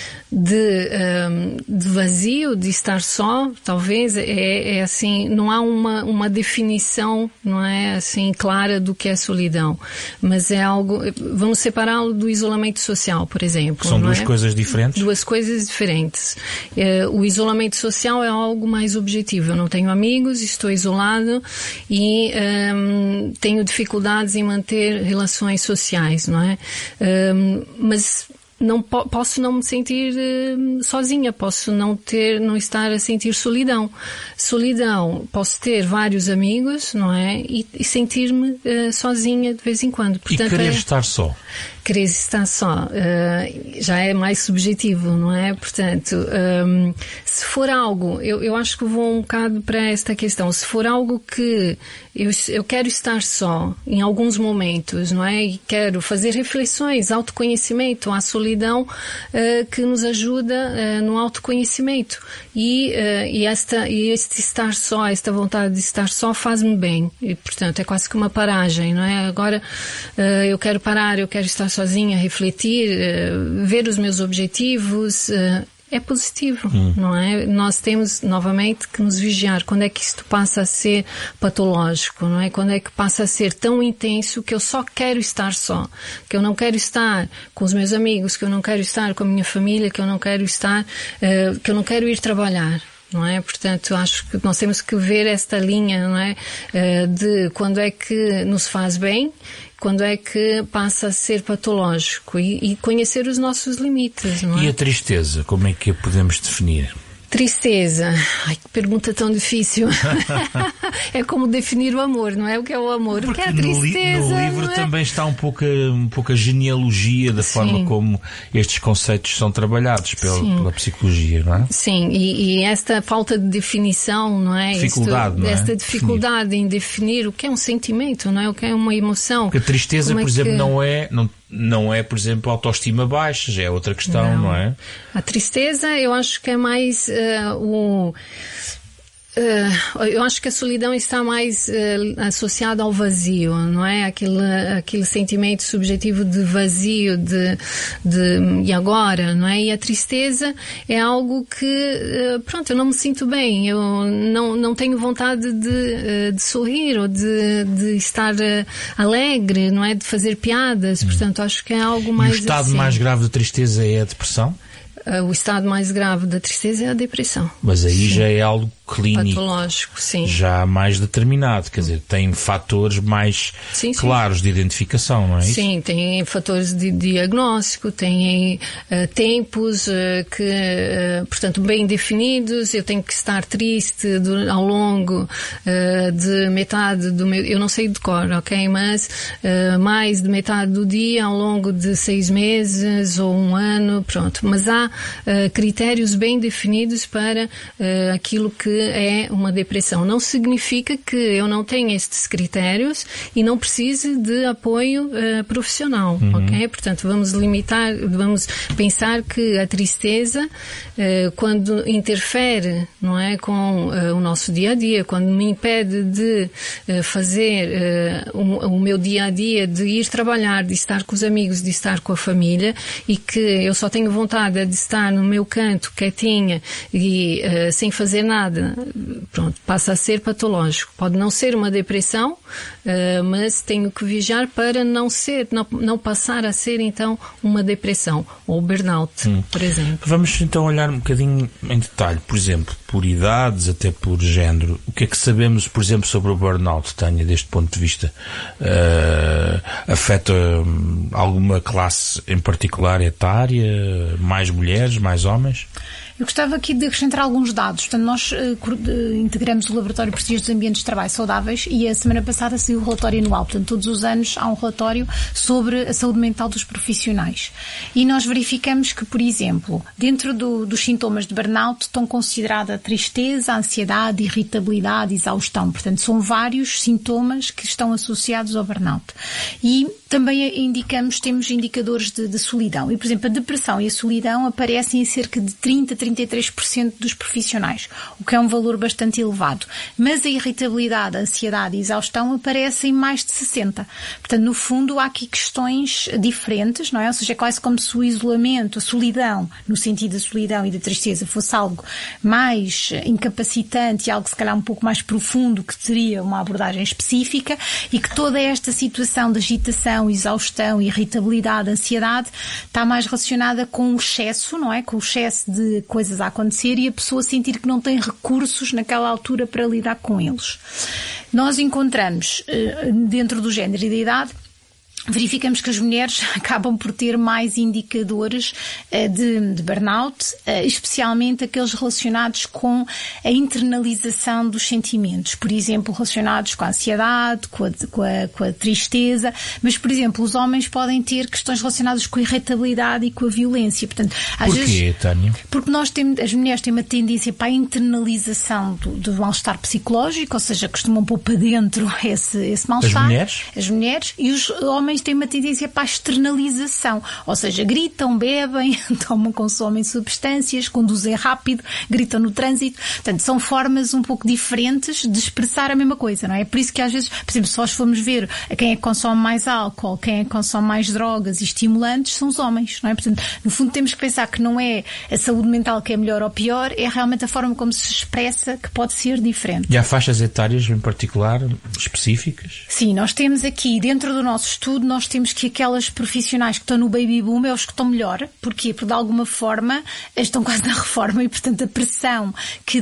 De vazio, de estar só, talvez, é assim, não há uma definição, não é, assim, clara do que é solidão, mas é algo, vamos separá-lo do isolamento social, por exemplo. São duas coisas diferentes? Duas coisas diferentes. O isolamento social é algo mais objetivo. Eu não tenho amigos, estou isolado e tenho dificuldades em manter relações sociais, não é? Mas posso não me sentir sozinha, posso não estar a sentir solidão. Solidão, posso ter vários amigos, não é? E sentir-me sozinha de vez em quando. Portanto, e querer estar só? querer estar só. Já é mais subjetivo, não é? Portanto, se for algo, eu acho que vou um bocado para esta questão, se for algo que eu quero estar só em alguns momentos, não é? E quero fazer reflexões, autoconhecimento, a solidão que nos ajuda no autoconhecimento. E este estar só, esta vontade de estar só faz-me bem. E, portanto, é quase que uma paragem, não é? Agora eu quero parar, eu quero estar sozinha, refletir, ver os meus objetivos. É positivo, não é? Nós temos, novamente, que nos vigiar. Quando é que isto passa a ser patológico, não é? Quando é que passa a ser tão intenso que eu só quero estar só, que eu não quero estar com os meus amigos, que eu não quero estar com a minha família, que eu não quero estar, que eu não quero ir trabalhar. Não é? Portanto, acho que nós temos que ver esta linha, não é? De quando é que nos faz bem, quando é que passa a ser patológico e conhecer os nossos limites, não é? E a tristeza, como é que a podemos definir? Tristeza. Ai, que pergunta tão difícil. É como definir o amor, não é? O que é o amor? Porque o que é a tristeza? No livro também está um pouco a genealogia da forma como estes conceitos são trabalhados pela psicologia, não é? Sim, e esta falta de definição, não é? Dificuldade, não é? Esta dificuldade em definir o que é um sentimento, não é? O que é uma emoção. Porque a tristeza, por exemplo, não é, por exemplo, autoestima baixa, já é outra questão, não é? A tristeza, eu acho que é mais eu acho que a solidão está mais associada ao vazio, não é? Aquele sentimento subjetivo de vazio, e agora, não é? E a tristeza é algo que, pronto, eu não me sinto bem, eu não tenho vontade de sorrir ou de estar alegre, não é? De fazer piadas, portanto, acho que é algo mais E o estado mais grave de tristeza é a depressão? O estado mais grave da tristeza é a depressão. Mas aí já é algo clínico. Patológico, sim. Já mais determinado, quer dizer, tem fatores mais claros de identificação, não é isso? Sim, tem fatores de diagnóstico, tem tempos portanto, bem definidos. Eu tenho que estar triste ao longo de metade do meu... Eu não sei de cor, ok? Mas mais de metade do dia ao longo de 6 meses ou 1 ano, pronto. Mas há critérios bem definidos para aquilo que é uma depressão. Não significa que eu não tenha estes critérios e não precise de apoio profissional, ok? Portanto, vamos pensar que a tristeza, quando interfere, não é, com o nosso dia a dia, quando me impede de fazer o meu dia a dia, de ir trabalhar, de estar com os amigos, de estar com a família, e que eu só tenho vontade de estar no meu canto, quietinha e sem fazer nada, pronto, passa a ser patológico. Pode não ser uma depressão, mas tenho que vigiar para não passar a ser então uma depressão ou burnout, por exemplo. Vamos então olhar um bocadinho em detalhe, por exemplo, por idades, até por género. O que é que sabemos, por exemplo, sobre o burnout, Tânia, deste ponto de vista? Afeta alguma classe em particular etária? Mais mulheres, mais homens? Eu gostava aqui de acrescentar alguns dados. Portanto, nós integramos o Laboratório Português dos Ambientes de Trabalho Saudáveis e a semana passada saiu o relatório anual. Portanto, todos os anos há um relatório sobre a saúde mental dos profissionais. E nós verificamos que, por exemplo, dentro dos sintomas de burnout estão considerada a tristeza, a ansiedade, irritabilidade, exaustão. Portanto, são vários sintomas que estão associados ao burnout. E também temos indicadores de solidão. E, por exemplo, a depressão e a solidão aparecem em cerca de 30-33% dos profissionais, o que é um valor bastante elevado. Mas a irritabilidade, a ansiedade e a exaustão aparecem em mais de 60%. Portanto, no fundo, há aqui questões diferentes, não é? Ou seja, é quase como se o isolamento, a solidão, no sentido da solidão e da tristeza, fosse algo mais incapacitante e algo, se calhar, um pouco mais profundo, que teria uma abordagem específica, e que toda esta situação de agitação, exaustão, irritabilidade, ansiedade, está mais relacionada com o excesso, não é? Com o excesso de coisas a acontecer e a pessoa sentir que não tem recursos naquela altura para lidar com eles. Nós encontramos, dentro do género e da idade, verificamos que as mulheres acabam por ter mais indicadores de burnout, especialmente aqueles relacionados com a internalização dos sentimentos, por exemplo, relacionados com a ansiedade, com a tristeza, mas, por exemplo, os homens podem ter questões relacionadas com a irritabilidade e com a violência. Portanto, às vezes, Tânia? Porque as mulheres têm uma tendência para a internalização do mal-estar psicológico, ou seja, costumam pôr para dentro esse mal-estar. As mulheres? As mulheres. E os homens têm uma tendência para a externalização, ou seja, gritam, bebem, consomem substâncias, conduzem rápido, gritam no trânsito. Portanto, são formas um pouco diferentes de expressar a mesma coisa, não é? É por isso que às vezes, por exemplo, se nós formos ver quem é que consome mais álcool, quem é que consome mais drogas e estimulantes, são os homens, não é? Portanto, no fundo temos que pensar que não é a saúde mental que é melhor ou pior, é realmente a forma como se expressa que pode ser diferente. E há faixas etárias em particular, específicas? Sim, nós temos aqui, dentro do nosso estudo, nós temos que aquelas profissionais que estão no baby boom é os que estão melhor. Porquê? Porque de alguma forma estão quase na reforma e, portanto, a pressão que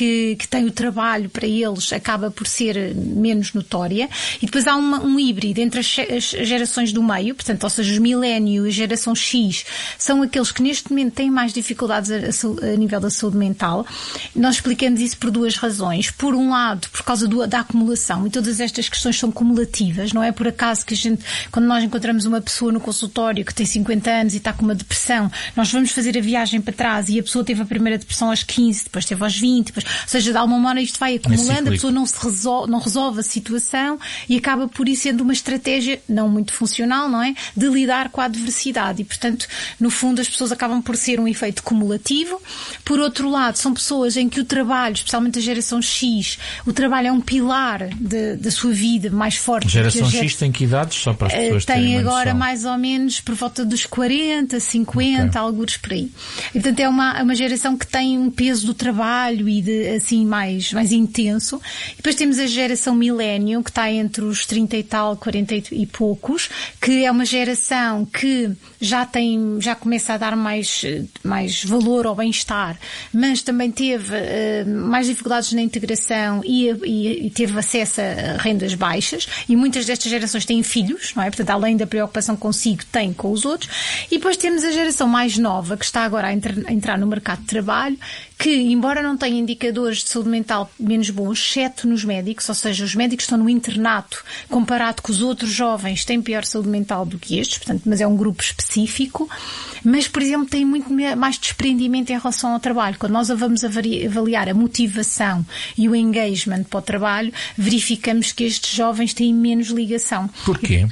tem o trabalho para eles acaba por ser menos notória. E depois há um híbrido entre as gerações do meio, portanto, ou seja, os milénios e a geração X são aqueles que neste momento têm mais dificuldades a nível da saúde mental. Nós explicamos isso por duas razões. Por um lado, por causa da acumulação, e todas estas questões são cumulativas, não é por acaso que quando nós encontramos uma pessoa no consultório que tem 50 anos e está com uma depressão, nós vamos fazer a viagem para trás e a pessoa teve a primeira depressão aos 15, depois teve aos 20, depois, ou seja, de alguma maneira isto vai acumulando, a pessoa não resolve a situação e acaba por isso sendo uma estratégia não muito funcional, não é? De lidar com a adversidade e, portanto, no fundo as pessoas acabam por ser um efeito cumulativo. Por outro lado, são pessoas em que o trabalho, especialmente a geração X, o trabalho é um pilar da sua vida mais forte. A geração X tem que idades, só para as pessoas terem tem agora noção. Mais ou menos por volta dos 40, 50, alguns por aí. E, portanto, é uma geração que tem um peso do trabalho e assim mais intenso. E depois temos a geração milénio, que está entre os 30 e tal, 40 e poucos, que é uma geração que já começa a dar mais valor ao bem-estar, mas também teve mais dificuldades na integração e teve acesso a rendas baixas, e muitas destas gerações têm filhos, não é? Portanto, além da preocupação consigo, têm com os outros. E depois temos a geração mais nova, que está agora a entrar no mercado de trabalho, que, embora não tenha indicadores de saúde mental menos bons, exceto nos médicos, ou seja, os médicos estão no internato, comparado com os outros jovens, têm pior saúde mental do que estes, portanto, mas é um grupo específico, mas, por exemplo, tem muito mais desprendimento em relação ao trabalho. Quando nós vamos avaliar a motivação e o engagement para o trabalho, verificamos que estes jovens têm menos ligação. Porquê?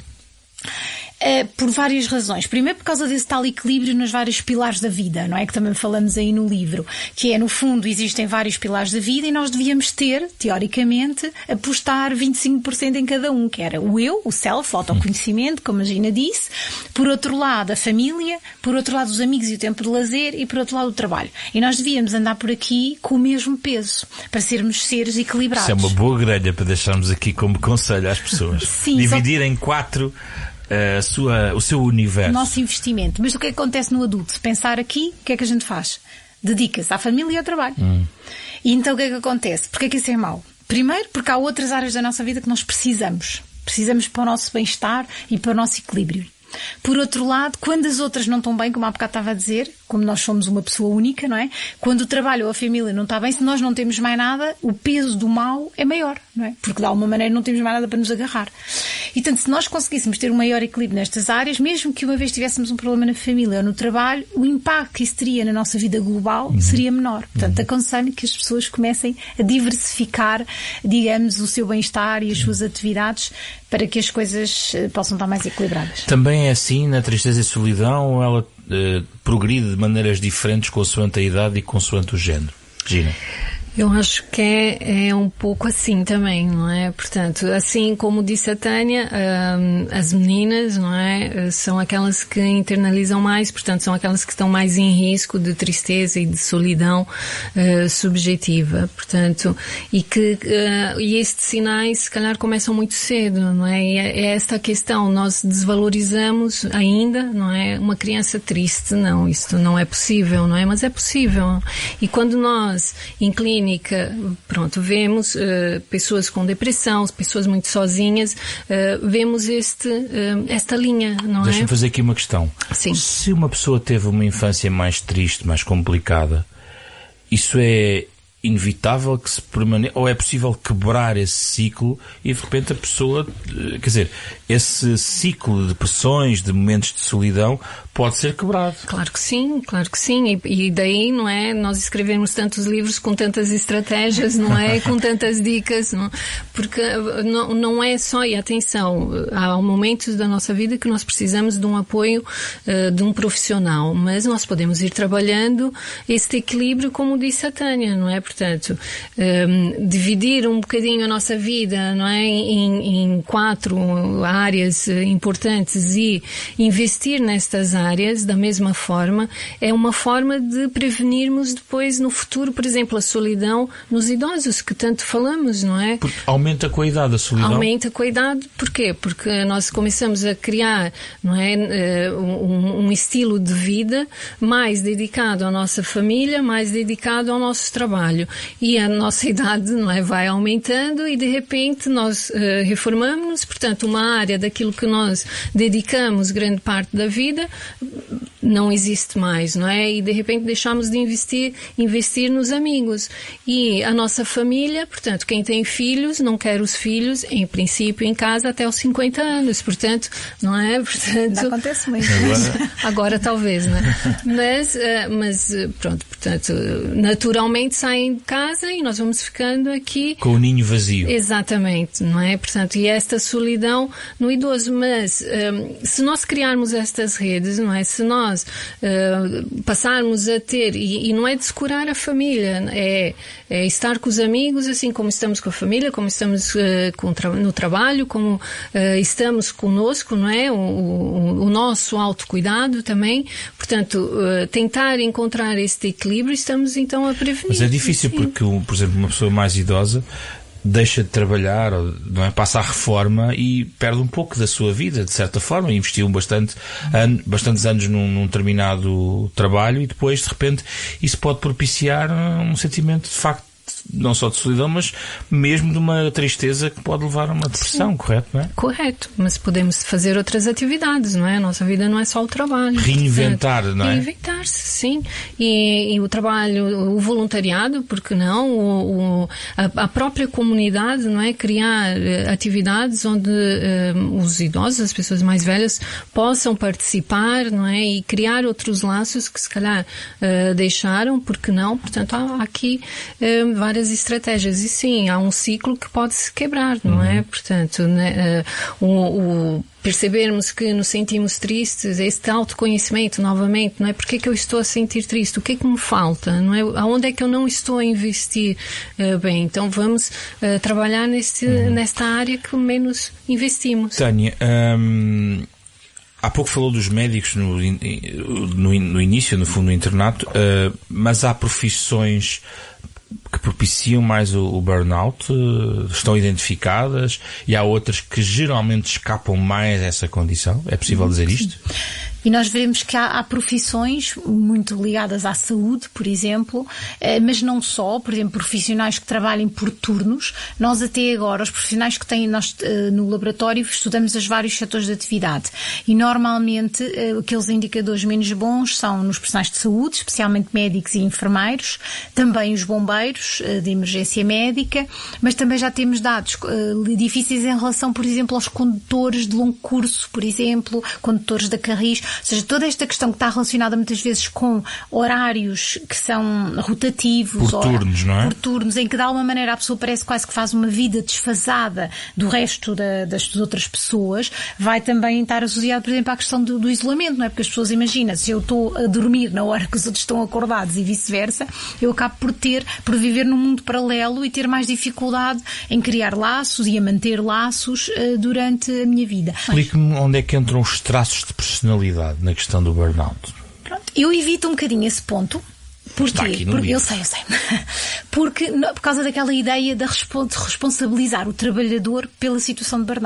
Por várias razões. Primeiro, por causa desse tal equilíbrio nos vários pilares da vida, não é? Que também falamos aí no livro. Que é, no fundo, existem vários pilares da vida e nós devíamos ter, teoricamente, apostar 25% em cada um, que era o eu, o self, o autoconhecimento, como a Gina disse. Por outro lado, a família. Por outro lado, os amigos e o tempo de lazer. E por outro lado, o trabalho. E nós devíamos andar por aqui com o mesmo peso, para sermos seres equilibrados. Isso é uma boa grelha para deixarmos aqui como conselho às pessoas. Sim, dividir em 4 o seu universo. O nosso investimento. Mas o que é que acontece no adulto? Se pensar aqui, o que é que a gente faz? Dedica-se à família e ao trabalho. E então o que é que acontece? Porquê é que isso é mau? Primeiro, porque há outras áreas da nossa vida que nós precisamos. Precisamos para o nosso bem-estar e para o nosso equilíbrio. Por outro lado, quando as outras não estão bem, como há bocado estava a dizer, como nós somos uma pessoa única, não é? Quando o trabalho ou a família não está bem, se nós não temos mais nada, o peso do mal é maior, não é? Porque de alguma maneira não temos mais nada para nos agarrar. E, portanto, se nós conseguíssemos ter um maior equilíbrio nestas áreas, mesmo que uma vez tivéssemos um problema na família ou no trabalho, o impacto que isso teria na nossa vida global seria menor. Portanto, aconselho que as pessoas comecem a diversificar, digamos, o seu bem-estar e as suas atividades para que as coisas possam estar mais equilibradas. Também é assim na tristeza e solidão, ou ela progride de maneiras diferentes consoante a idade e consoante o género? Gina? Eu acho que é um pouco assim também, não é? Portanto, assim como disse a Tânia, as meninas, não é? São aquelas que internalizam mais, portanto, são aquelas que estão mais em risco de tristeza e de solidão subjetiva, portanto, e estes sinais, se calhar, começam muito cedo, não é? E é esta questão, nós desvalorizamos ainda, não é? Uma criança triste, não, isto não é possível, não é? Mas é possível. E quando nós inclinamos clínica, pronto, vemos pessoas com depressão, pessoas muito sozinhas, vemos esta linha, não é? Deixa-me fazer aqui uma questão. Sim. Se uma pessoa teve uma infância mais triste, mais complicada, isso é inevitável que se permaneça, ou é possível quebrar esse ciclo e de repente a pessoa, quer dizer, esse ciclo de depressões, de momentos de solidão pode ser quebrado? Claro que sim, e daí, não é, nós escrevemos tantos livros com tantas estratégias, não é, com tantas dicas, não? Porque não é só, e atenção, há momentos da nossa vida que nós precisamos de um apoio de um profissional, mas nós podemos ir trabalhando este equilíbrio, como disse a Tânia, não é? Portanto, dividir um bocadinho a nossa vida, não é, em 4 áreas importantes e investir nestas áreas da mesma forma, é uma forma de prevenirmos depois no futuro, por exemplo, a solidão nos idosos, que tanto falamos, não é? Porque aumenta com a idade a solidão. Aumenta com a idade, porquê? Porque nós começamos a criar, não é, um estilo de vida mais dedicado à nossa família, mais dedicado ao nosso trabalho. E a nossa idade, não é, vai aumentando e de repente nós reformamos-nos, portanto uma área daquilo que nós dedicamos grande parte da vida não existe mais, não é? E de repente deixamos de investir nos amigos. E a nossa família, portanto, quem tem filhos, não quer os filhos, em princípio, em casa até aos 50 anos, portanto, não é? Portanto, não acontece muito. Agora talvez, não é? Mas pronto, portanto, naturalmente saem de casa e nós vamos ficando aqui com o ninho vazio. Exatamente, não é? Portanto, e esta solidão no idoso, mas se nós criarmos estas redes, não é? Se nós passarmos a ter, e não é descurar a família, é estar com os amigos assim como estamos com a família, como estamos no trabalho, como estamos conosco, não é? O nosso autocuidado também, portanto, tentar encontrar este equilíbrio, estamos então a prevenir. Mas é difícil porque, por exemplo, uma pessoa mais idosa deixa de trabalhar, não é? Passa à reforma e perde um pouco da sua vida, de certa forma, investiu bastantes anos num determinado trabalho e depois, de repente, isso pode propiciar um sentimento, de facto, não só de solidão, mas mesmo de uma tristeza que pode levar a uma depressão, correto, não é? Correto, mas podemos fazer outras atividades, não é? A nossa vida não é só o trabalho. Reinventar, não é? Reinventar-se, sim. E o trabalho, o voluntariado, porque não? A própria comunidade, não é? Criar atividades onde os idosos, as pessoas mais velhas, possam participar, não é? E criar outros laços que se calhar deixaram, porque não? Portanto, há aqui várias estratégias. E sim, há um ciclo que pode se quebrar, não é? Portanto, né, percebermos que nos sentimos tristes, este autoconhecimento novamente, não é? Porque é que eu estou a sentir triste? O que é que me falta? Não é? Aonde é que eu não estou a investir bem? Então vamos trabalhar nesta área que menos investimos. Tânia, há pouco falou dos médicos no início, no fundo, no internato, mas há profissões que propiciam mais o burnout, estão identificadas, e há outras que geralmente escapam mais a essa condição. É possível dizer isto? E nós vemos que há profissões muito ligadas à saúde, por exemplo, mas não só, por exemplo, profissionais que trabalhem por turnos. Nós até agora, os profissionais que têm, nós no laboratório estudamos os vários setores de atividade e normalmente aqueles indicadores menos bons são nos profissionais de saúde, especialmente médicos e enfermeiros, também os bombeiros de emergência médica, mas também já temos dados difíceis em relação, por exemplo, aos condutores de longo curso, por exemplo, condutores da Carris. Ou seja, toda esta questão que está relacionada muitas vezes com horários que são rotativos. Por turnos, não é? Por turnos, em que de alguma maneira a pessoa parece quase que faz uma vida desfasada do resto das outras pessoas, vai também estar associado, por exemplo, à questão do isolamento, não é? Porque as pessoas imaginam, se eu estou a dormir na hora que os outros estão acordados e vice-versa, eu acabo por viver num mundo paralelo e ter mais dificuldade em criar laços e a manter laços durante a minha vida. Explique-me onde é que entram os traços de personalidade na questão do burnout. Pronto, eu evito um bocadinho esse ponto. Porquê? Porque eu sei. Porque por causa daquela ideia de responsabilizar o trabalhador pela situação de burnout.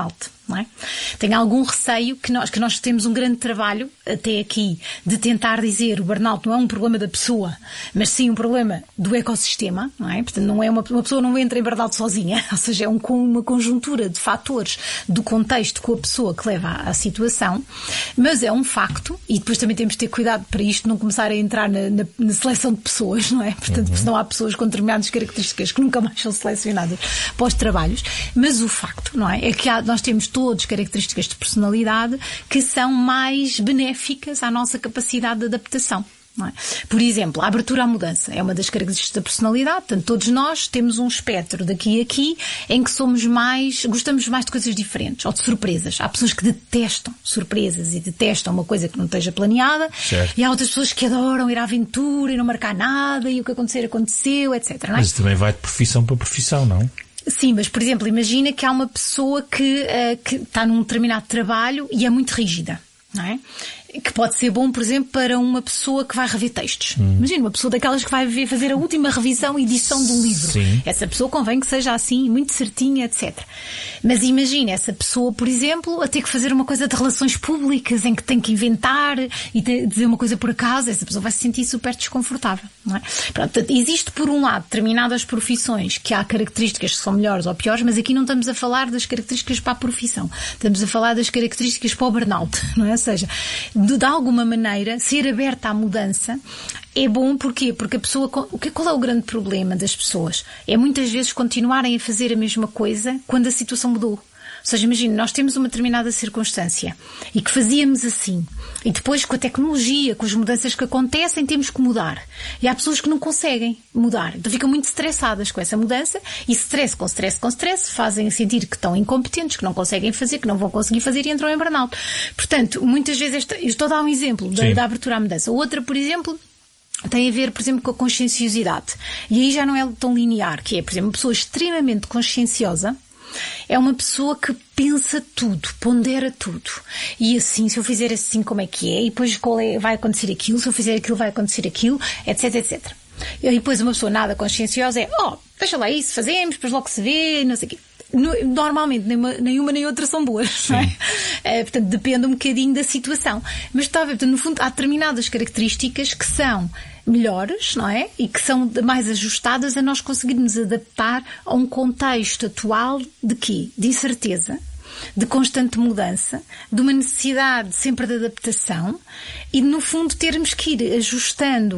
não é? Tenho algum receio que nós temos um grande trabalho até aqui de tentar dizer o burnout não é um problema da pessoa, mas sim um problema do ecossistema, não é? Portanto, não é uma pessoa não entra em burnout sozinha, ou seja, é uma conjuntura de fatores do contexto com a pessoa que leva à situação, mas é um facto, e depois também temos de ter cuidado para isto não começar a entrar na seleção de pessoas, não é? Portanto, porque senão há pessoas com determinadas características que nunca mais são selecionadas para os trabalhos, mas o facto, não é? É que nós temos todas características de personalidade que são mais benéficas à nossa capacidade de adaptação. Não é? Por exemplo, a abertura à mudança é uma das características da personalidade. Portanto, todos nós temos um espectro daqui a aqui em que gostamos mais de coisas diferentes ou de surpresas. Há pessoas que detestam surpresas e detestam uma coisa que não esteja planeada, certo. E há outras pessoas que adoram ir à aventura e não marcar nada e o que acontecer aconteceu, etc. Não é? Mas também vai de profissão para profissão, não? Sim, mas, por exemplo, imagina que há uma pessoa que está num determinado trabalho e é muito rígida, não é? Que pode ser bom, por exemplo, para uma pessoa que vai rever textos. Imagina, uma pessoa daquelas que vai fazer a última revisão e edição de um livro. Sim. Essa pessoa convém que seja assim, muito certinha, etc. Mas imagina essa pessoa, por exemplo, a ter que fazer uma coisa de relações públicas em que tem que inventar e dizer uma coisa por acaso. Essa pessoa vai se sentir super desconfortável, não é? Portanto, existe, por um lado, determinadas profissões que há características que são melhores ou piores, mas aqui não estamos a falar das características para a profissão. Estamos a falar das características para o burnout, não é? Ou seja, de alguma maneira, ser aberta à mudança é bom. Porquê? Porque a pessoa... Qual é o grande problema das pessoas? É muitas vezes continuarem a fazer a mesma coisa quando a situação mudou. Ou seja, imagina, nós temos uma determinada circunstância e que fazíamos assim. E depois, com a tecnologia, com as mudanças que acontecem, temos que mudar. E há pessoas que não conseguem mudar. Então ficam muito estressadas com essa mudança e stress com stress fazem sentir que estão incompetentes, que não conseguem fazer, que não vão conseguir fazer e entram em burnout. Portanto, muitas vezes... Eu estou a dar um exemplo da abertura à mudança. Outra, por exemplo... tem a ver, por exemplo, com a conscienciosidade. E aí já não é tão linear, que é, por exemplo, uma pessoa extremamente conscienciosa é uma pessoa que pensa tudo, pondera tudo. E assim, se eu fizer assim, como é que é? E depois vai acontecer aquilo, se eu fizer aquilo, vai acontecer aquilo, etc, etc. E depois uma pessoa nada conscienciosa é, deixa lá isso, fazemos, depois logo se vê, não sei o quê. Normalmente nem uma nem outra são boas, não é? Portanto, depende um bocadinho da situação. Mas está a ver, portanto, no fundo, há determinadas características que são melhores, não é? E que são mais ajustadas a nós conseguirmos adaptar a um contexto atual de quê? De incerteza, de constante mudança, de uma necessidade sempre de adaptação e, no fundo, termos que ir ajustando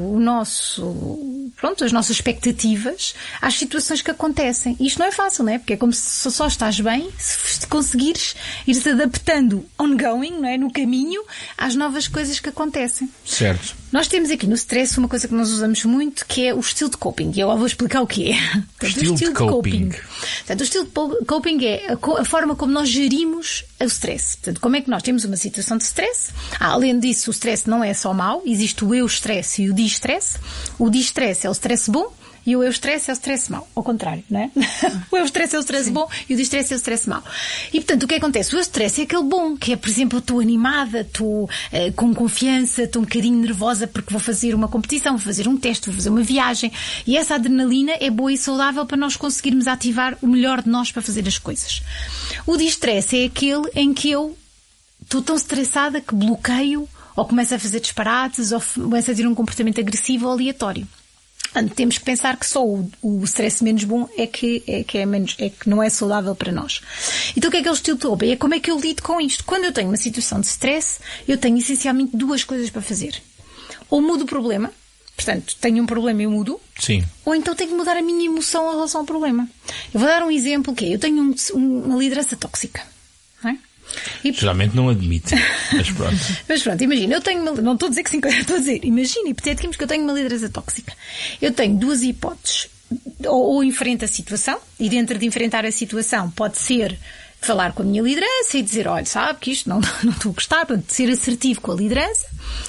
as nossas expectativas às situações que acontecem. E isto não é fácil, não é? Porque é como se só estás bem se conseguires ir-te adaptando ongoing, não é? No caminho, às novas coisas que acontecem. Certo. Nós temos aqui no stress uma coisa que nós usamos muito, que é o estilo de coping. E eu vou explicar o que é. Portanto, o estilo de coping. Portanto, o estilo de coping é a forma como nós gerimos o stress. Portanto, como é que nós temos uma situação de stress? Além disso, o stress não é só mau. Existe o eu-stress e o di-stress. O di-stress é o stress bom e o eu-stress é o stress mau. Ao contrário, não é? O eu-stress é o stress bom e o di-stress é o stress mau. E, portanto, o que acontece? O eu-stress é aquele bom, que é, por exemplo, eu estou animada, estou com confiança, estou um bocadinho nervosa porque vou fazer uma competição, vou fazer um teste, vou fazer uma viagem. E essa adrenalina é boa e saudável para nós conseguirmos ativar o melhor de nós para fazer as coisas. O di-stress é aquele em que eu estou tão estressada que bloqueio ou começo a fazer disparates ou começo a ter um comportamento agressivo ou aleatório. Temos que pensar que só o stress menos bom é que não é saudável para nós. Então o que é o estilo de coping? É como é que eu lido com isto? Quando eu tenho uma situação de stress, eu tenho essencialmente duas coisas para fazer. Ou mudo o problema, portanto, tenho um problema e eu mudo. Sim. Ou então tenho que mudar a minha emoção em relação ao problema. Eu vou dar um exemplo que é, eu tenho uma liderança tóxica. Não é? Geralmente não admite, mas pronto. Mas pronto, imagina, eu tenho não estou a dizer que sim, estou a dizer, imagina, hipoteticamente que eu tenho uma liderança tóxica. Eu tenho duas hipóteses. Ou enfrento a situação, e dentro de enfrentar a situação pode ser falar com a minha liderança e dizer, olha, sabe que isto não estou a gostar, portanto, ser assertivo com a liderança.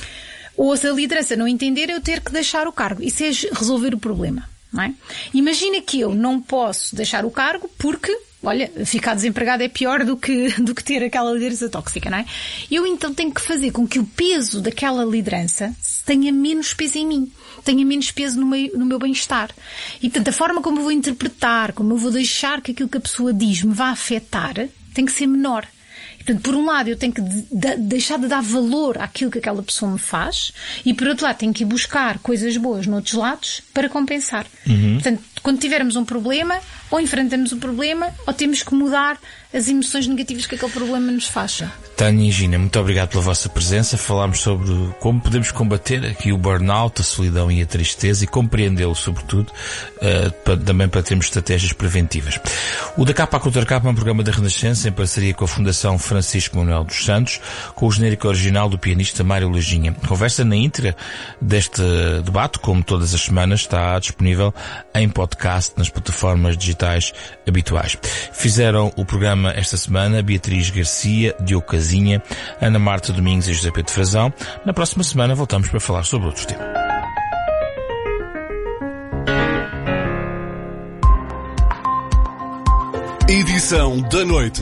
Ou se a liderança não entender, eu ter que deixar o cargo. Isso é resolver o problema, não é? Imagina que eu não posso deixar o cargo porque... olha, ficar desempregado é pior do que ter aquela liderança tóxica, não é? Eu então tenho que fazer com que o peso daquela liderança tenha menos peso em mim, tenha menos peso no meu bem-estar. E, portanto, a forma como eu vou interpretar, como eu vou deixar que aquilo que a pessoa diz me vá afetar, tem que ser menor. Portanto, por um lado, eu tenho que deixar de dar valor àquilo que aquela pessoa me faz e, por outro lado, tenho que ir buscar coisas boas noutros lados para compensar. Portanto, quando tivermos um problema, ou enfrentamos o problema, ou temos que mudar as emoções negativas que aquele problema nos faz. Tânia e Gina, muito obrigado pela vossa presença. Falámos sobre como podemos combater aqui o burnout, a solidão e a tristeza, e compreendê-lo, sobretudo, também para termos estratégias preventivas. O Da Capa à Contra Capa é um programa da Renascença em parceria com a Fundação Francisco Manuel dos Santos, com o genérico original do pianista Mário Lajinha. Conversa na íntegra deste debate, como todas as semanas, está disponível em podcast nas plataformas digitais habituais. Fizeram o programa esta semana Beatriz Garcia, Diogo Casinha, Ana Marta Domingos e José Pedro Frazão. Na próxima semana voltamos para falar sobre outros temas. Edição da noite.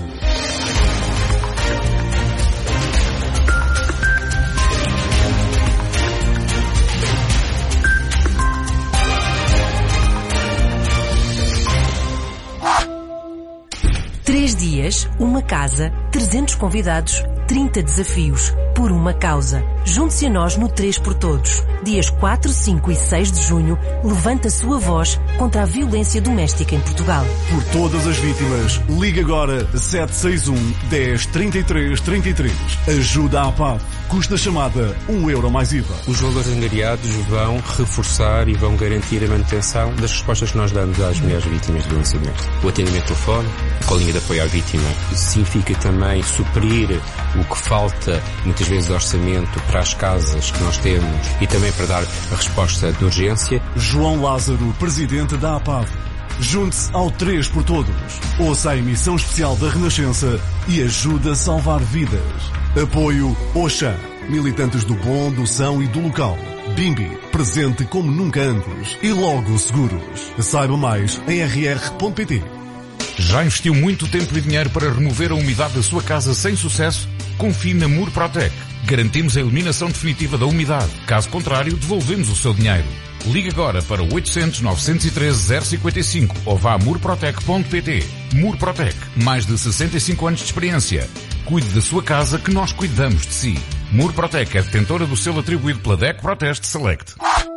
Dias, uma casa, 300 convidados, 30 desafios, por uma causa. Junte-se a nós no 3 por Todos. Dias 4, 5 e 6 de junho, levanta a sua voz contra a violência doméstica em Portugal. Por todas as vítimas, ligue agora 761 10 33 33. Ajuda à PAV. Custa chamada €1 mais IVA. Os valores angariados vão reforçar e vão garantir a manutenção das respostas que nós damos às mulheres vítimas de violência doméstica. O atendimento telefónico, a linha de apoio à vítima, significa também suprir o que falta, muitas vezes, de orçamento para as casas que nós temos e também para dar a resposta de urgência. João Lázaro, presidente da APAV. Junte-se ao 3 por Todos. Ouça a emissão especial da Renascença e ajude a salvar vidas. Apoio Oxã. Militantes do bom, do são e do local. Bimbi, presente como nunca antes. E Logo Seguros. Saiba mais em rr.pt. Já investiu muito tempo e dinheiro para remover a umidade da sua casa sem sucesso? Confie na Murprotec. Garantimos a eliminação definitiva da umidade. Caso contrário, devolvemos o seu dinheiro. Ligue agora para 800 913 055 ou vá a murprotec.pt. Murprotec, mais de 65 anos de experiência. Cuide da sua casa que nós cuidamos de si. Murprotec é detentora do selo atribuído pela DEC Proteste Select.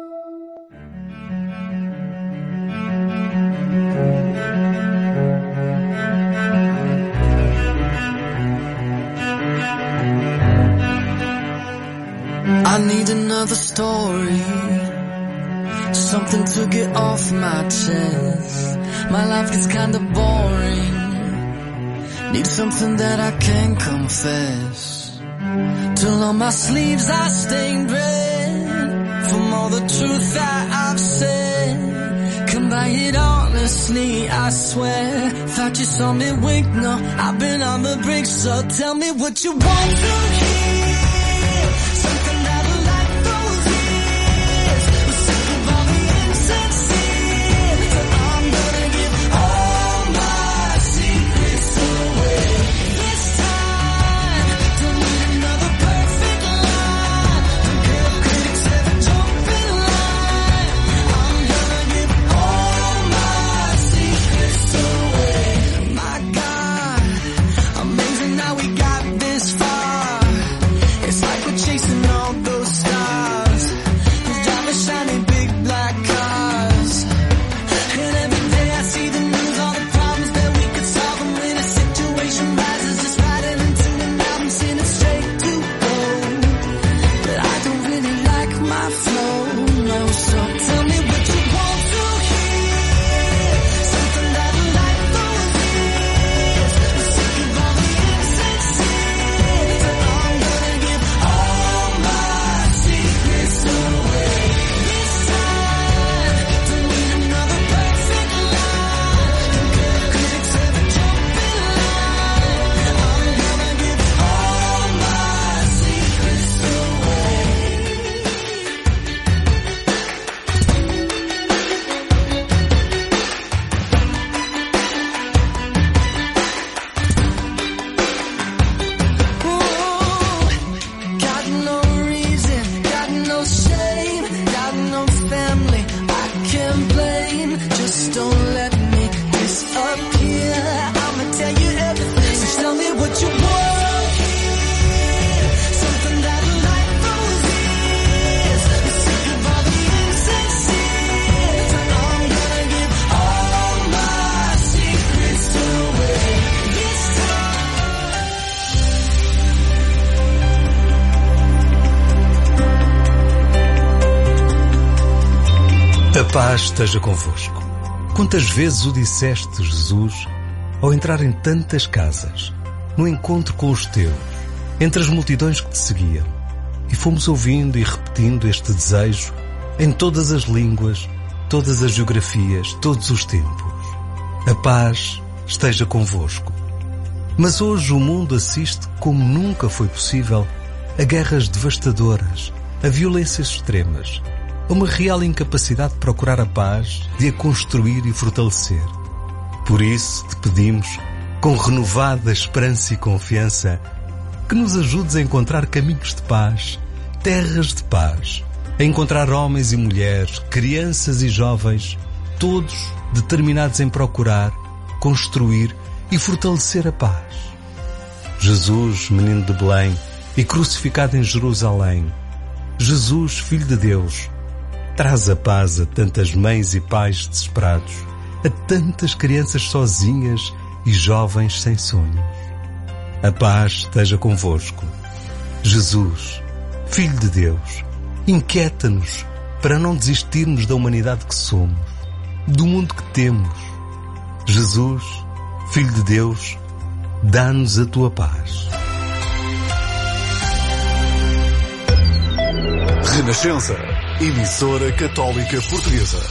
I need another story, something to get off my chest. My life gets kinda boring, need something that I can confess. Till on my sleeves I stained red from all the truth that I've said. Come by it honestly, I swear. Thought you saw me wink, no, I've been on the brink. So tell me what you want to hear. Just don't let me disappear. I'ma tell you everything. So tell me what you want. A paz esteja convosco. Quantas vezes o disseste, Jesus, ao entrar em tantas casas, no encontro com os teus, entre as multidões que te seguiam, e fomos ouvindo e repetindo este desejo em todas as línguas, todas as geografias, todos os tempos. A paz esteja convosco. Mas hoje o mundo assiste, como nunca foi possível, a guerras devastadoras, a violências extremas, a uma real incapacidade de procurar a paz, de a construir e fortalecer. Por isso te pedimos, com renovada esperança e confiança, que nos ajudes a encontrar caminhos de paz, terras de paz, a encontrar homens e mulheres, crianças e jovens, todos determinados em procurar, construir e fortalecer a paz. Jesus, menino de Belém e crucificado em Jerusalém, Jesus, Filho de Deus, traz a paz a tantas mães e pais desesperados, a tantas crianças sozinhas e jovens sem sonhos. A paz esteja convosco. Jesus, Filho de Deus, inquieta-nos para não desistirmos da humanidade que somos, do mundo que temos. Jesus, Filho de Deus, dá-nos a tua paz. Renascença, emissora católica portuguesa.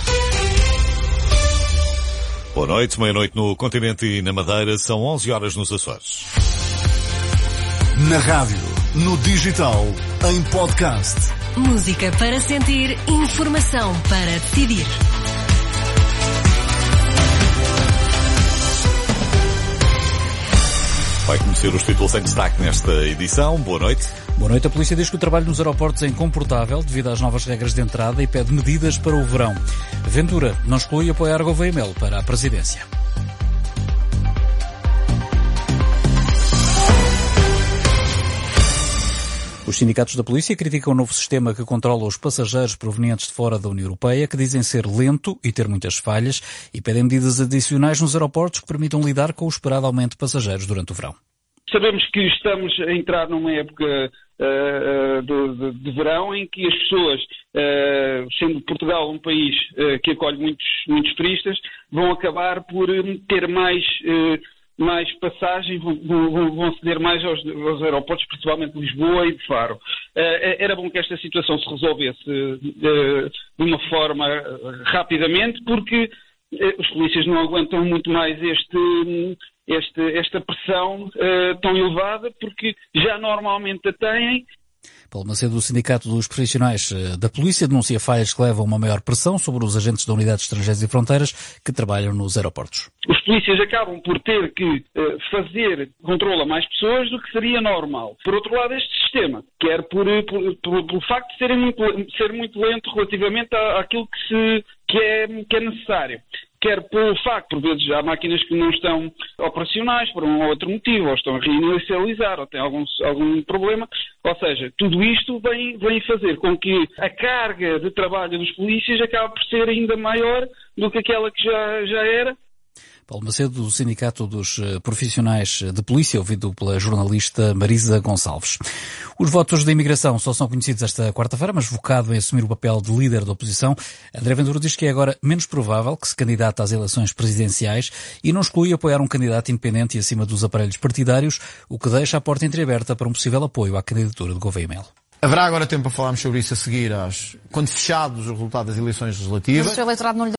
Boa noite, meia-noite no continente e na Madeira, são 11 horas nos Açores. Na rádio, no digital, em podcast. Música para sentir, informação para decidir. Vai conhecer os títulos em destaque nesta edição. Boa noite. Boa noite. A polícia diz que o trabalho nos aeroportos é incomportável devido às novas regras de entrada e pede medidas para o verão. Ventura não exclui apoiar Gouveia Melo para a presidência. Os sindicatos da polícia criticam o novo sistema que controla os passageiros provenientes de fora da União Europeia, que dizem ser lento e ter muitas falhas, e pedem medidas adicionais nos aeroportos que permitam lidar com o esperado aumento de passageiros durante o verão. Sabemos que estamos a entrar numa época de verão em que as pessoas, sendo Portugal um país que acolhe muitos turistas, vão acabar por ter mais passagens, vão ceder mais aos aeroportos, principalmente de Lisboa e de Faro. Era bom que esta situação se resolvesse de uma forma rapidamente, porque os polícias não aguentam muito mais esta pressão tão elevada, porque já normalmente a têm. Paulo Macedo, do Sindicato dos Profissionais da Polícia, denuncia falhas que levam a uma maior pressão sobre os agentes da Unidade de Estrangeiros e Fronteiras que trabalham nos aeroportos. Os polícias acabam por ter que fazer controle a mais pessoas do que seria normal. Por outro lado, este sistema, quer pelo facto de ser muito lento relativamente àquilo que é necessário, quer pelo facto, por vezes, há máquinas que não estão operacionais por um ou outro motivo, ou estão a reinicializar, ou têm algum problema. Ou seja, tudo isto vem fazer com que a carga de trabalho dos polícias acabe por ser ainda maior do que aquela que já era. Paulo Macedo, do Sindicato dos Profissionais de Polícia, ouvido pela jornalista Marisa Gonçalves. Os votos da imigração só são conhecidos esta quarta-feira, mas vocado em assumir o papel de líder da oposição, André Ventura diz que é agora menos provável que se candidate às eleições presidenciais e não exclui apoiar um candidato independente e acima dos aparelhos partidários, o que deixa a porta entreaberta para um possível apoio à candidatura de Gouveia Melo. Haverá agora tempo para falarmos sobre isso a seguir, quando fechados os resultados das eleições legislativas.